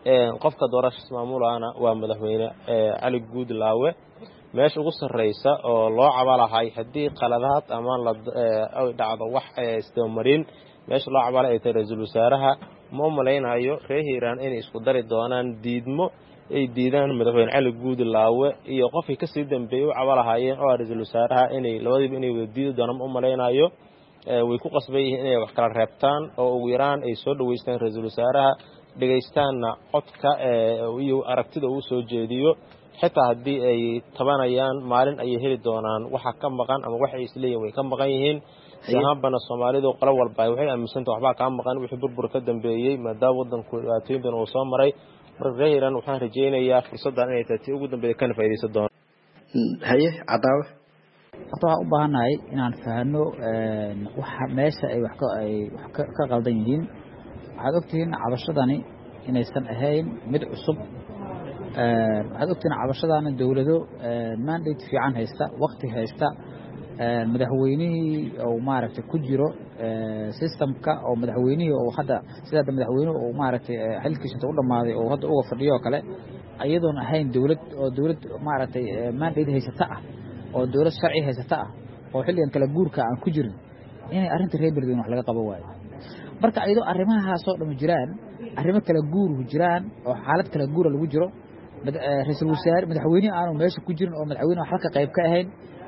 qofka doorashada maamulana waa madaxweyne cali guudlaawe meesha ugu sarreysa oo loo cabalahay haddii qaladaad ama ay dhacdo wax isdabamarin meesha loo cabalay ay tahay ra-iisul wasaaraha ma u malaynayo reer hiiraan inay isku dari doonaan diidmo ay diidaan madaxweyne cali guudlaawe iyo qofkii kasii dambeeyey u cabalahaayeen oo ra-iisul wasaaraha inay labadiiba inay wada diidi doonaan ma u malaynayo way ku qasban yihiin inay wax kala reebtaan oo ugu yaraan ay soo dhaweystaan ra-iisul wasaaraha dhegaystaanna codka iyo aragtida uu soo jeediyo xitaa haddii ay tabanayaan maalin ayay heli doonaan waxa ka maqan ama waxa ay isleeyihin way ka maqan yihiin sahaabana Soomaalidu qolo walba waxay aaminsantahay waxba ka maqan wixii burbur ka dambeeyay maadaama wadanku dhibaatooyin badan uu soo maray marka Hiiraan waxaan rajaynayaa fursadan inay tahay ugu dambeeyay kana faa'iideysan doonaan haye cadaawe waxaan u baahanahay inaan fahanno waxa meesha ay wax ka qaldan yihiin waxaad ogtihiin cabashadani inaysan ahayn mid cusub waxaad ogtihiin cabashadana dawlado mandate fiican haysta waqti haysta madaxweynihii oo maaragtay ku jiro systemka oo madaxweynihii oo hadda sida madaxweynuhu oo maaragtay xilkiisa u dhamaaday oo hadda uga fadhiyo kale ayadoon ahayn dawlad maaragtay mandate haysata ah oo dawlad sharci haysata ah oo xilligan kala guurka aan ku jirin inay arrinta reer Beledweyne wax laga qabo waayo marka ayadoo arrimaha soo dhama jiraan arrimo kala guur jiraan oo xaalad kala guur lagu jiro ra'iisul wasaare madaxweynaha aanu meesha ku jirin oo madaxweynaha wax ka qayb ka ahayn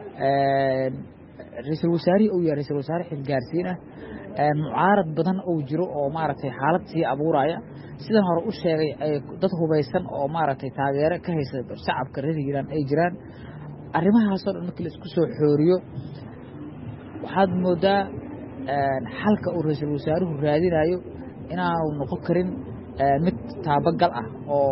ra'iisul wasaare oo yahay ra'iisul wasaare xilgaarsiin mucaarad badan oo jiro oo maaragtay xaalad sii abuuraya sidan hore u sheegay dad hubeysan oo maaragtay taageero ka haysta shacabka reer Hiiraan ay jiraan arrimahaas oo dhan markii la isku soo xooriyo waxaad moodaa xalka uu ra'iisul wasaaruhu raadinayo inaanu noqon karin mid taabagal ah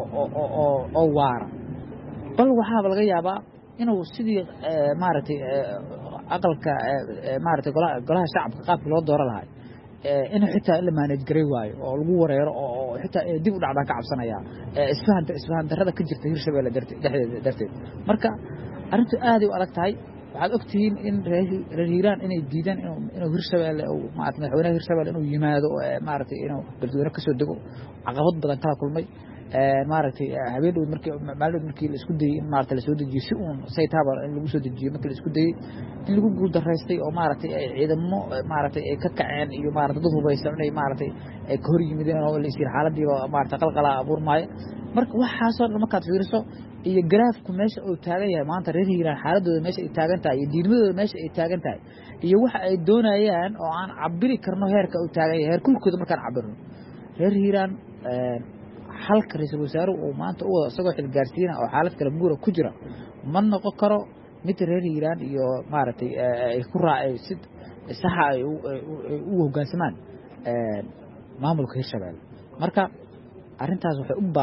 oo waara bal waxaa laga yaabaa inuu sidii maaragtay aqalka maaragtay golaha shacabka qaabka loo dooran lahaa inuu xitaa la manage garay waayo oo lagu wareero oo xitaa dib u dhacdaan ka cabsanaya isfahan darrada ka jirta Hirshabeelle darteed marka arrintu aad u adag tahay waxaad ogtihiin in reer Hiiraan inay diidaan inuu Hirshabeelle oo madaxweynaha Hirshabeelle inuu yimaado maaragtay inuu Beledweyne ka soo dego caqabad badan kala kulmay maaragtay habeenadood markii la isku dayay in maaragtay la soo dejiyo si uun saytaaba in lagu soo dejiyo markii la isku dayay in lagu guul daraystay oo maaragtay ciidamo maaragtay ay ka kaceen iyo maaragtay dad hubeysan inay maaragtay ay ka hor yimideen oo la isir xaaladiiba maaragtay qalqala abuurmaayo marka waxaasoo dhan markaad fiiriso iyo garaafku meesha uu taagan yahay maanta reer Hiiraan xaaladooda meesha ay taagan tahay iyo diidmadooda meesha ay taagan tahay iyo waxa ay doonayaan oo aan cabiri karno heerka uu taagan yahay heer kulkooda markaan cabirno reer Hiiraan halka ra'iisul wasaaruhu oo maanta uu isagoo xilgaarsiina oo xaalad kala guura ku jira ma noqon karo mid reer Hiiraan iyo maaragtay ay ku raacay sid sax ay u hoggaansamaan maamulka Hirshabeelle marka arrintaas waxay u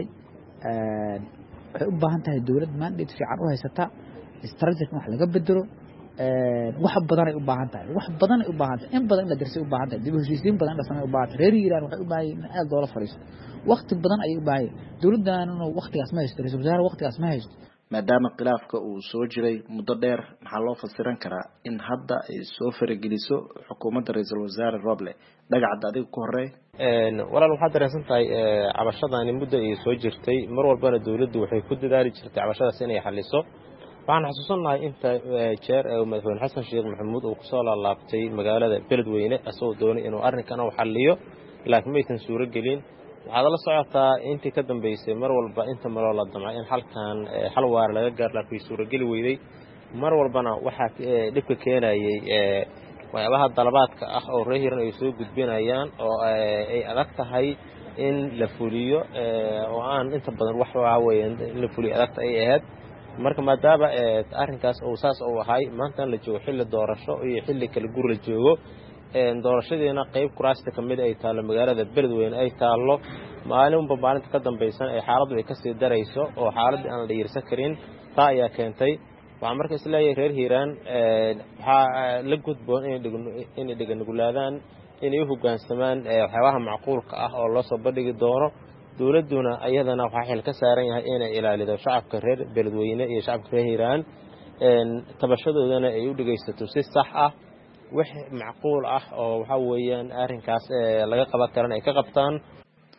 baahan tahay dawlad mandate fiican u haysata strategy wax laga bedelo wax badan ay u baahan tahay in badan la darsay u baahan tahay dib u heshiisiin badan la sameeyo u baahan reer Hiiraan waxay u baahan yihiin aad loola fariisto waqti badan ay u baahan dawladdaana waqtigaas ma haysto ra'iisul wasaare waqtigaas ma haysto maadaama khilaafka uu soo jiray muddo dheer maxaa loo fasiran karaa in hadda ay soo farageliso xukuumadda ra'iisul wasaare Roble dhagacda adiga ku horeey walaal waxaad dareensan tahay cabashadani muddo ay soo jirtay mar walbana dawladdu waxay ku dadaali jirtay cabashadaas inay xalliso waxaan xasuusanahay inta jeer madaxweyne xasan sheekh maxamuud uu ku soo laabtay magaalada Beledweyne asoo doonay inuu arrinkan u xalliyo laakiin ma aysan suuro gelin waxaad la socotaa intii ka dambeysay mar walba inta maroo la damcay in halkan hal waar laga gaar laakiin suuro geli weyday mar walbana waxa dhibka keenayay waxyaabaha dalabaadka ah oo reer Hiiraan ay soo gudbinayaan oo ay adag tahay in la fuliyo oo aan inta badan wax weeyaan in la fuliyo adag ay ahayd marka maadaama arrinkaas uu saas u ahay maanta la joogo xilli doorasho iyo xilli kala guur la joogo doorashadeena qayb kuraasta kamid ay taalo magaalada Beledweyne ay taalo maalinba maalinta ka dambaysan ay xaaladdu ay ka sii darayso oo xaaladii aan la dhiirsan karin taa ayaa keentay waxaan markaa isleeyahay reer Hiiraan waxaa la gudboon inay dhiganugulaadaan inay u hoggaansamaan waxyaabaha macquulka ah oo loo soo bandhigi doono dawladduna ayadana waxaa xil ka saaran yahay inay ilaalido shacabka reer Beledweyne iyo shacabka reer Hiiraan tabashadoodana ay u dhageysato si sax ah wax macquul ah oo waxa weeyaan arrinkaas laga qaban karan ay ka qabtaan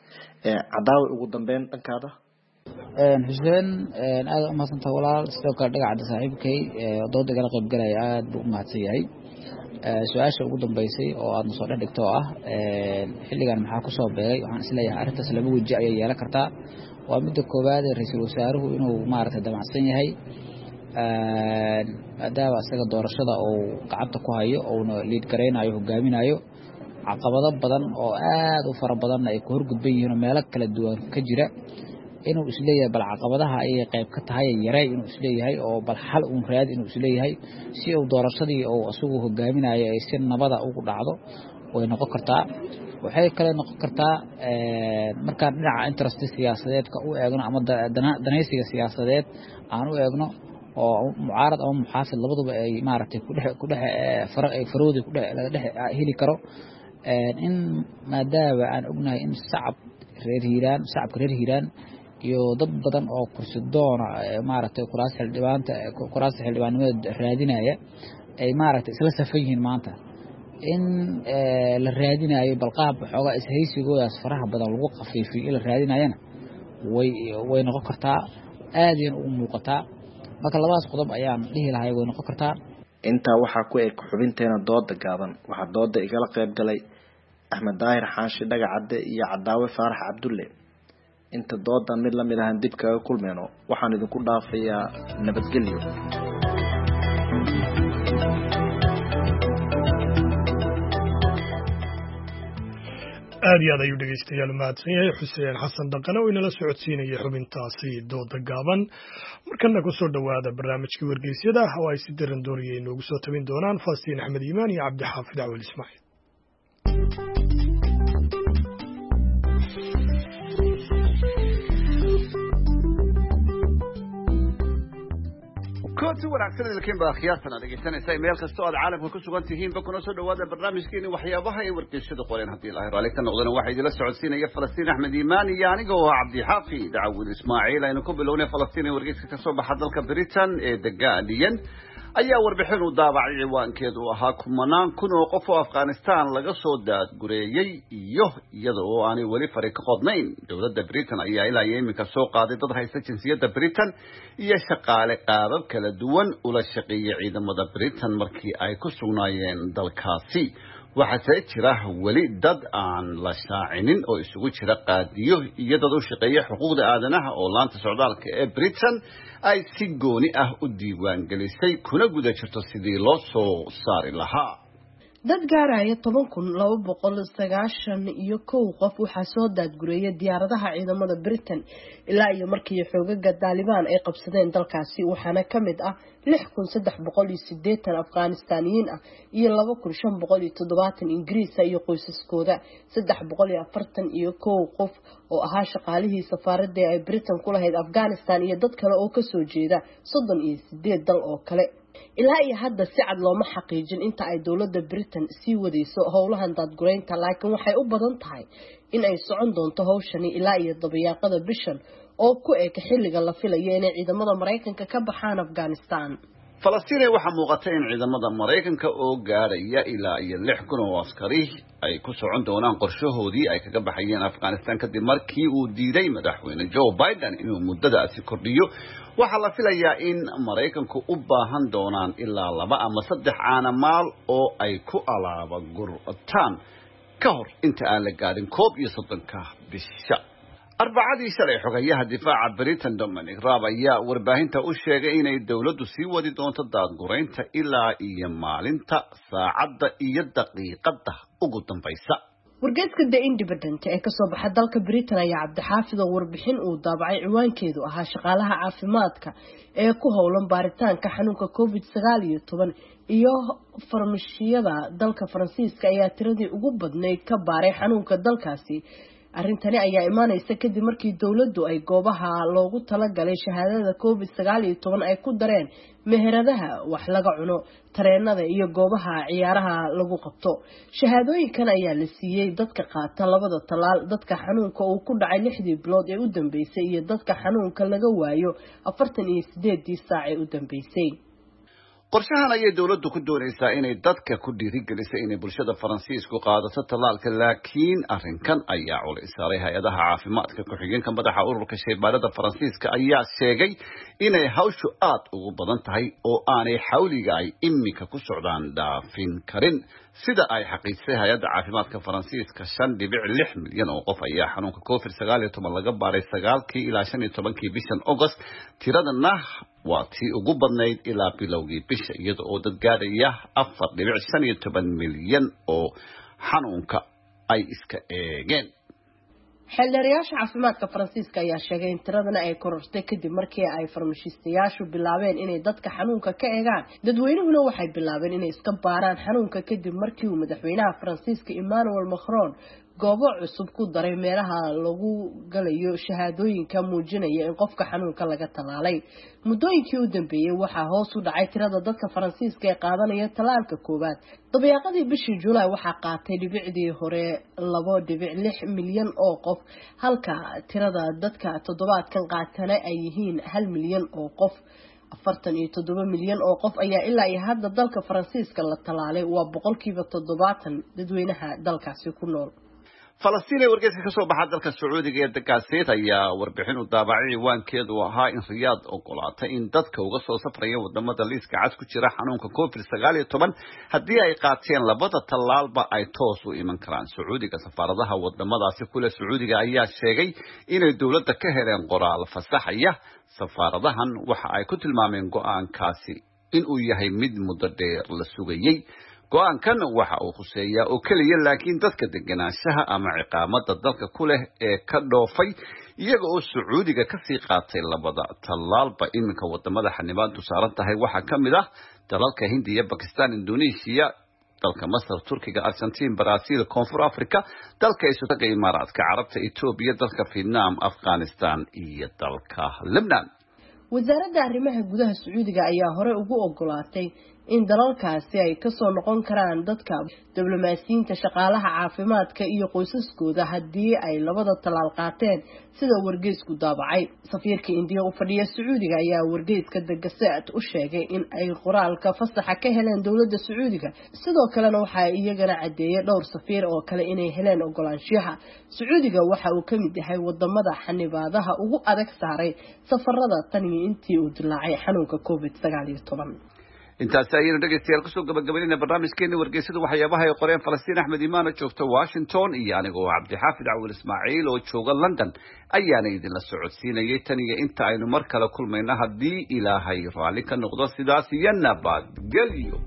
cadaawi ugu dambeyn dhankaada xuseen aad u mahadsantahay walaal sidoo kale dhagaca saaxiibkay dood igala qayb galaya aad buu u mahadsan yahay su-aasha ugu dambeysay oo aad soo dhigto oo ah xilligan maxaa ku soo beegay waxaan isleeyahay arrintaas laba waji ayay yeelan kartaa waa midda koowaad ra'iisul wasaaruhu inuu maaragtay damacsan yahay maadaama isaga doorashada uu gacanta ku hayo uuna liid garaynayo hogaaminayo caqabado badan oo aad u fara badan ay ku horgudban yihiin oo meelo kala duwan ka jira inuu isleeyahay bal caqabadaha ay qayb ka tahay yaray inuu isleeyahay oo bal xal uu raad inuu isleeyahay si uu doorashadii oo asugu hogaaminayo ay si nabada ugu dhacdo way noqon kartaa waxay kale noqon kartaa marka dhinaca interest siyaasadeed ka u eegno ama danaysiga siyaasadeed aan u eegno oo mucaarad ama muxaafid labaduba ay maaragtay ku dhex faroodi ku dhex heli karo in maadaama aan ognahay in shacabka reer hiiraan iyo dad badan oo kursi doona maaragtay kuraasta xildhibaanimada raadinaya ay maaragtay isla safan yihiin maanta in la raadinayo balqaab xoogaa ishaysigoodaas faraha badan lagu qafiifiyo in la raadinayana way noqon kartaa aad ayaan ugu muuqataa marka labadaas qodob ayaan dhihi lahay way noqon kartaa intaa waxaa ku eg xubinteena dooda gaaban waxaa dooda igala qayb galay axmed daahir xaashi dhagacadde iyo cadaawe faarax cabdulle inta doodan mid lamid ahaan dib kaga kulmeyno waxaan idinku dhaafayaa nabadgelyo aad iyo aad ayuu dhegeystayaal mahadsan yahay xuseen xasan dhaqane oo inala socodsiinaya xubintaasi dooda gaaban markana kusoo dhawaada barnaamijkii wargeysyada oo ay si daran doonaya inoogu soo tabin doonaan faastiin axmed iimaan iyo cabdixaafid cawil ismaaciil كنت wanaagsan idinkiin baa khiyaartana dhegeysanaysa meel kasta oo aad caalamka ku sugan tihiin ba kuna soo dhawaada barnaamijkeeni waxyaabaha ay wargeysyada qoreen haddii ilaahay raali ka noqdana waxaa idila socodsiinaya falastiin axmed iimaan iyo aniga oo cabdixaafi dacwil ismaaciil aynu ku bilownay falastiin ee wargeyska ka soo baxa dalka britain ee The Guardian ayaa warbixin u daabacay ciwaankeedu ahaa kumanaan kun oo qof oo Afghanistan laga soo daadgureeyay iyada oo aanay weli fari ka qodnayn dowladda Britain ayaa ilaa iminka soo qaaday dad haysta jinsiyadda Britain iyo shaqaale qaabab kala duwan ula shaqeeyay ciidamada Britain markii ay ku sugnaayeen dalkaasi waxaa jira weli dad aan la shaacinin oo isugu jira qaadiyo iyo dad u shaqeeya xuquuqda aadanaha oo laanta socdaalka ee Britain ay si gooni ah u diiwaan gelisay kuna guda jirto sidii loo soo saari lahaa dad gaaraya 10,291 qof waxaa soo daadgureeyay diyaaradaha ciidamada Britain ilaa iyo markii xoogaga Taliban ay qabsadeen dalkaasi waxaana kamid ah 6,380 Afghaanistaaniyiin ah iyo 2,570 Ingiriis iyo qoysaskooda 341 qof oo ahaa shaqaalihii safaaradda ay Britain ku lahayd Afghanistan iyo dad kale oo ka soo jeeda 38 dal oo kale ilaa iyo hadda si cad looma xaqiijin inta ay dowladda Britain sii wadayso howlahan daadgureynta laakiin waxay u badan tahay in ay socon doonto hawshani ilaa iyo dabayaaqada bishan oo ku eg xilliga la filayo in ciidamada Mareykanka ka baxaan Afghanistan Falastiin waxaa muuqata in ciidamada Mareykanka oo gaaraya ilaa iyo 6,000 oo askari ay ku socon doonaan qorshahoodii ay kaga baxayeen Afghanistan kadib markii uu diiday madaxweyne Joe Biden inuu muddadaasi kordhiyo waxaa la filayaa in Mareykanku u baahan doonaan ilaa 2 ama 3 caanamaal oo ay ku alaaba gurtaan ka hor inta aan la gaarin 31 bisha arbacadii shalay xogayaha difaaca Britain Dominic Raab ayaa warbaahinta u sheegay inay dawladdu sii wadi doonto daadgureynta ilaa iyo maalinta saacadda iyo daqiiqada ugu dambaysa wargeyska The Independent ee ka soo baxa dalka Britain ayaa cabdixaafid oo warbixin uu daabacay ciwaankeedu ahaa shaqaalaha caafimaadka ee ku howlan baaritaanka xanuunka COVID-19 iyo farmashiyada dalka Faransiiska ayaa tiradii ugu badnayd ka baaray xanuunka dalkaasi arrintani ayaa imaanaysa kadib markii dawladdu ay goobaha loogu talagalay shahaadada COVID-19 ay ku dareen meheradaha wax laga cuno tareenada iyo goobaha ciyaaraha lagu qabto shahaadooyinkan ayaa la siiyay dadka qaata labada talaal dadka xanuunka uu ku dhacay 6 bilood ee u dambeysay iyo dadka xanuunka laga waayo 48 saac ee u dambeysay qorshahan ayay dawladdu ku doonaysaa inay dadka ku dhiirigeliso inay bulshada Faransiisku qaadato tallaalka laakiin arrinkan ayaa culays saaray hay'adaha caafimaadka ku-xigeenka madaxa ururka shaybaarada Faransiiska ayaa sheegay inay hawshu aad ugu badan tahay oo aanay xawliga ay imika ku socdaan dhaafin karin sida ay xaqiijisay hay'adda caafimaadka Faransiiska 5.6 milyan oo qof ayaa xanuunka COVID-19 laga baaray 9 ilaa 15 bishan August tiradana waa tii ugu badnayd ilaa bilowgii bisha iyada oo dad gaadhaya 4.15 milyan oo xanuunka ay iska eegeen. xeelarayaasha caafimaadka Faransiiska ayaa sheegay in tiradana ay korortay kadib markii ay farmashiistayaashu bilaabeen inay dadka xanuunka ka eegaan dadweynuhuna waxay bilaabeen inay iska baaraan xanuunka kadib markii uu madaxweynaha Faransiiska Emmanuel Macron goobo cusub ku daray meelaha lagu galayo shahaadooyinka muujinaya in qofka xanuunka laga talaalay muddooyinkii u dambeeyay waxaa hoos u dhacay tirada dadka Faransiiska ee qaadanaya talaalka koowaad dabeeqadii bishii July waxaa qaatay dhibicdii hore 2.6 milyan oo qof halka tirada dadka toddobaadkan qaatana ay yihiin 1 milyan oo qof 47 milyan oo qof ayaa ilaa iyo hadda dalka Faransiiska la talaalay waa 70% dadweynaha dalkaasi ku nool. Falastiin wargeyska ka soo baxay dalka Sacuudiga ee dagaaseed ayaa warbixin u daabacay ciwaankeedu ahaa in Riyaad ogolaatay in dadka uga soo safraya wadamada liiska cad ku jira xanuunka COVID-19 haddii ay qaateen labada tallaalba ay toos u iman karaan Sacuudiga. Safaaradaha wadamadaasi kule Sacuudiga ayaa sheegay inay dawladda ka heleen qoraal fasaxaya safaaradahan waxa ay ku tilmaameen go'aankaasi in uu yahay mid muddo dheer la sugayay. go'aankan waxa uu khuseeyaa oo kaliya laakiin dadka deganaanshaha ama ciqaamada dalka ku leh ee ka dhoofay iyaga oo Sacuudiga ka sii qaatay labada tallaalba iminka wadamada xanibaadu saaran tahay waxa kamid ah dalalka Hindiya, Pakistan, Indonesia, dalka Masar, Turkiga, Argentina, Brazil, Koonfur Afrika, dalka Isutaga Imaaraadka Carabta, Ethiopia, dalka Vietnam, Afghanistan iyo dalka Lebanon. wasaaradda arrimaha gudaha Sacuudiga ayaa hore ugu ogolaatay in dalalkaasi ay ka soo noqon karaan dadka diblomaasiyiinta, shaqaalaha caafimaadka iyo qoysaskooda haddii ay labada talaal qaateen sida wargeysku daabacay. safiirka Indiya u fadhiya Sacuudiga ayaa wargeyska The Gazette u sheegay in ay qoraalka fasaxa ka heleen dawladda Sacuudiga sidoo kalena waxa iyagana cadeeyay dhowr safiir oo kale inay heleen ogolaanshaha. Sacuudiga waxa uu ka mid yahay wadamada xanibaadaha ugu adag saaray safarada tan iyo intii uu dilaacay xanuunka COVID-19. intaas ayaynu dhegeystayaal kusoo gabagabaynayna barnaamijkeena wargeysada waxyaabaha ay qoreen Falastiin Axmed Imaan oo joogta Washington iyo anigoo Cabdixaafid Cawil Ismaaciil oo jooga London ayaana idinla socodsiinayay tan iyo inta aynu mar kale kulmayna haddii Ilaahay raali ka noqdo sidaas iyo nabadgelyo.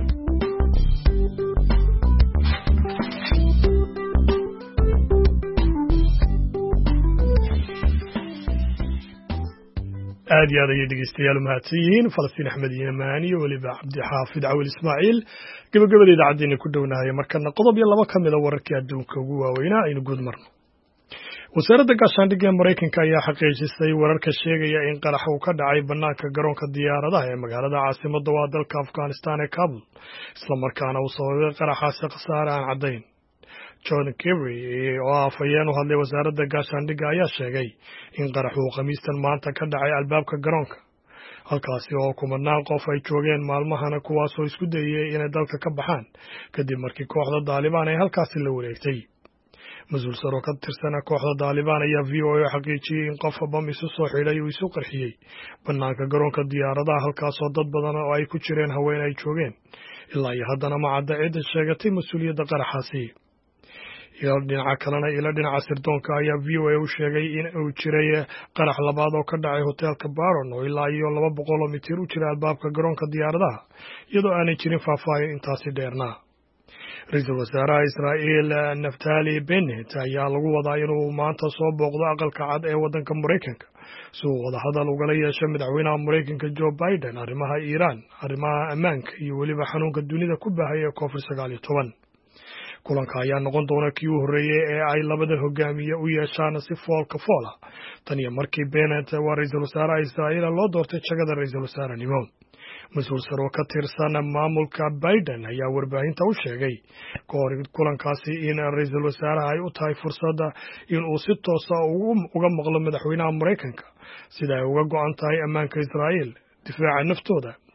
aad iyo aad ayay dhegeystayaal mahadsan yihiin Falastiin Axmed Imaan iyo waliba Cabdixaafid Cawil Ismaaciil. gabagabada idaacaddeena ku dhownahay markana qodob iyo laba ka mid ah wararkii adduunka ugu waaweynaa aynu guud marno. wasaaradda gaashaandhigga ee Mareykanka ayaa xaqiijisay wararka sheegaya in qarax uu ka dhacay banaanka garoonka diyaaradaha ee magaalada caasimadda waa dalka Afghanistan ee Kabul isla markaana uu sababay qaraxaasi khasaare aan caddayn. John Kerry oo afhayeen u hadlay wasaaradda gaashaandhigga ayaa sheegay in qaraxu khamiistan maanta ka dhacay albaabka garoonka halkaasi oo kumanaan qof ay joogeen maalmahana kuwaasoo isku dayay inay dalka ka baxaan kadib markii kooxda Taliban ay halkaasi la wareegtay. mas-uul sare oo ka tirsan kooxda Taliban ayaa VOA xaqiijiyay in qof bam isu soo xidhay uu isu qarxiyay banaanka garoonka diyaaradaha halkaasoo dad badan oo ay ku jireen haween ay joogeen ilaa iyo haddana ma cadda cid sheegatay mas-uuliyadda qaraxaasi. dhinaca kalena ila dhinaca sirdoonka ayaa VOA u sheegay in uu jiray qarax labaad oo ka dhacay hotelka Baron oo ilaa iyo 200 mitir u jira albaabka garoonka diyaaradaha iyadoo aanay jirin faahfaahin intaasi dheerna. Ra'iisul Wasaaraha Israa'iil Naftali Bennett ayaa lagu wadaa inuu maanta soo booqdo aqalka cad ee waddanka Mareykanka si uu wadahadal ugala yeesho madaxweynaha Mareykanka Joe Biden arrimaha Iiraan, arrimaha ammaanka iyo weliba xanuunka dunida ku baahaya COVID-19. kulanka ayaa noqon doona kii u horeeyay ee ay labada hogaamiye u yeeshaan si foolka foola tan iyo markii Bennett waa ra'iisul wasaaraha Israa'iil loo doortay jagada ra'iisul wasaarenimo. mas-uul sare oo ka tirsan maamulka Biden ayaa warbaahinta u sheegay kahor kulankaasi in ra'iisul wasaaraha ay u tahay fursad in uu si toos ah uga maqlo madaxweynaha Mareykanka sida ay uga go'an tahay ammaanka Israa'iil, difaaca naftooda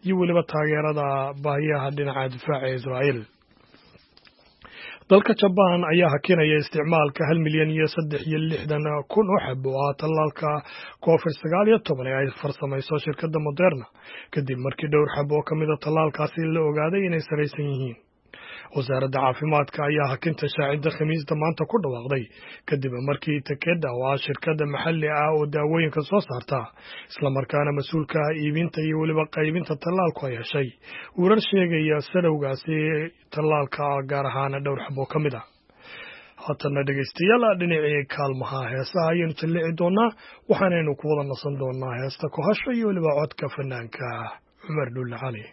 iyo weliba taageerada baahiyaha dhinaca difaaca ee Israa'iil. dalka Japan ayaa hakinaya isticmaalka 1,360,000 oo xabo ah tallaalka COVID-19 ee ay farsamayso shirkadda Moderna kadib markii dhowr xabo oo kamid ah tallaalkaasi la ogaaday inay sareysan yihiin. wasaaradda caafimaadka ayaa hakinta shaacidda Khamiista maanta ku dhawaaqday kadib markii Takeda oo shirkadda maxalli ah oo daawooyinka soo saarta isla markaana mas'uulka ah iibinta iyo weliba qaybinta tallaalku ay heshay warar sheegaya sadowgaasi tallaalka gaar ahaan dhowr xabo kamid ah. haddana dhegeystayaal dhinacii kaalmaha heesaha ayaynu jillici doonaa waxaanaynu ku wada nasan doonaa heesta ku hasho iyo weliba codka fanaanka Cumar Dhulle Cali.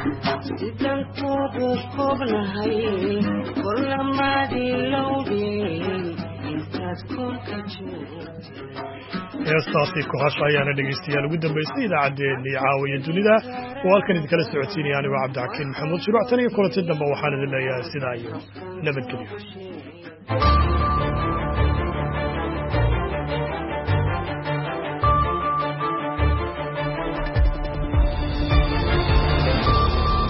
heestaasi kuhasha ayaana dhegaystayaal ugu dambaysay idaacaddeenii caawiya dunida oo halkan idinkala socodsiinaya anigoo cabdixakiin maxamuud shiruuc tan iyo kulanti dambe waxaan idin leeyahay sidaa iyo nabadgelyo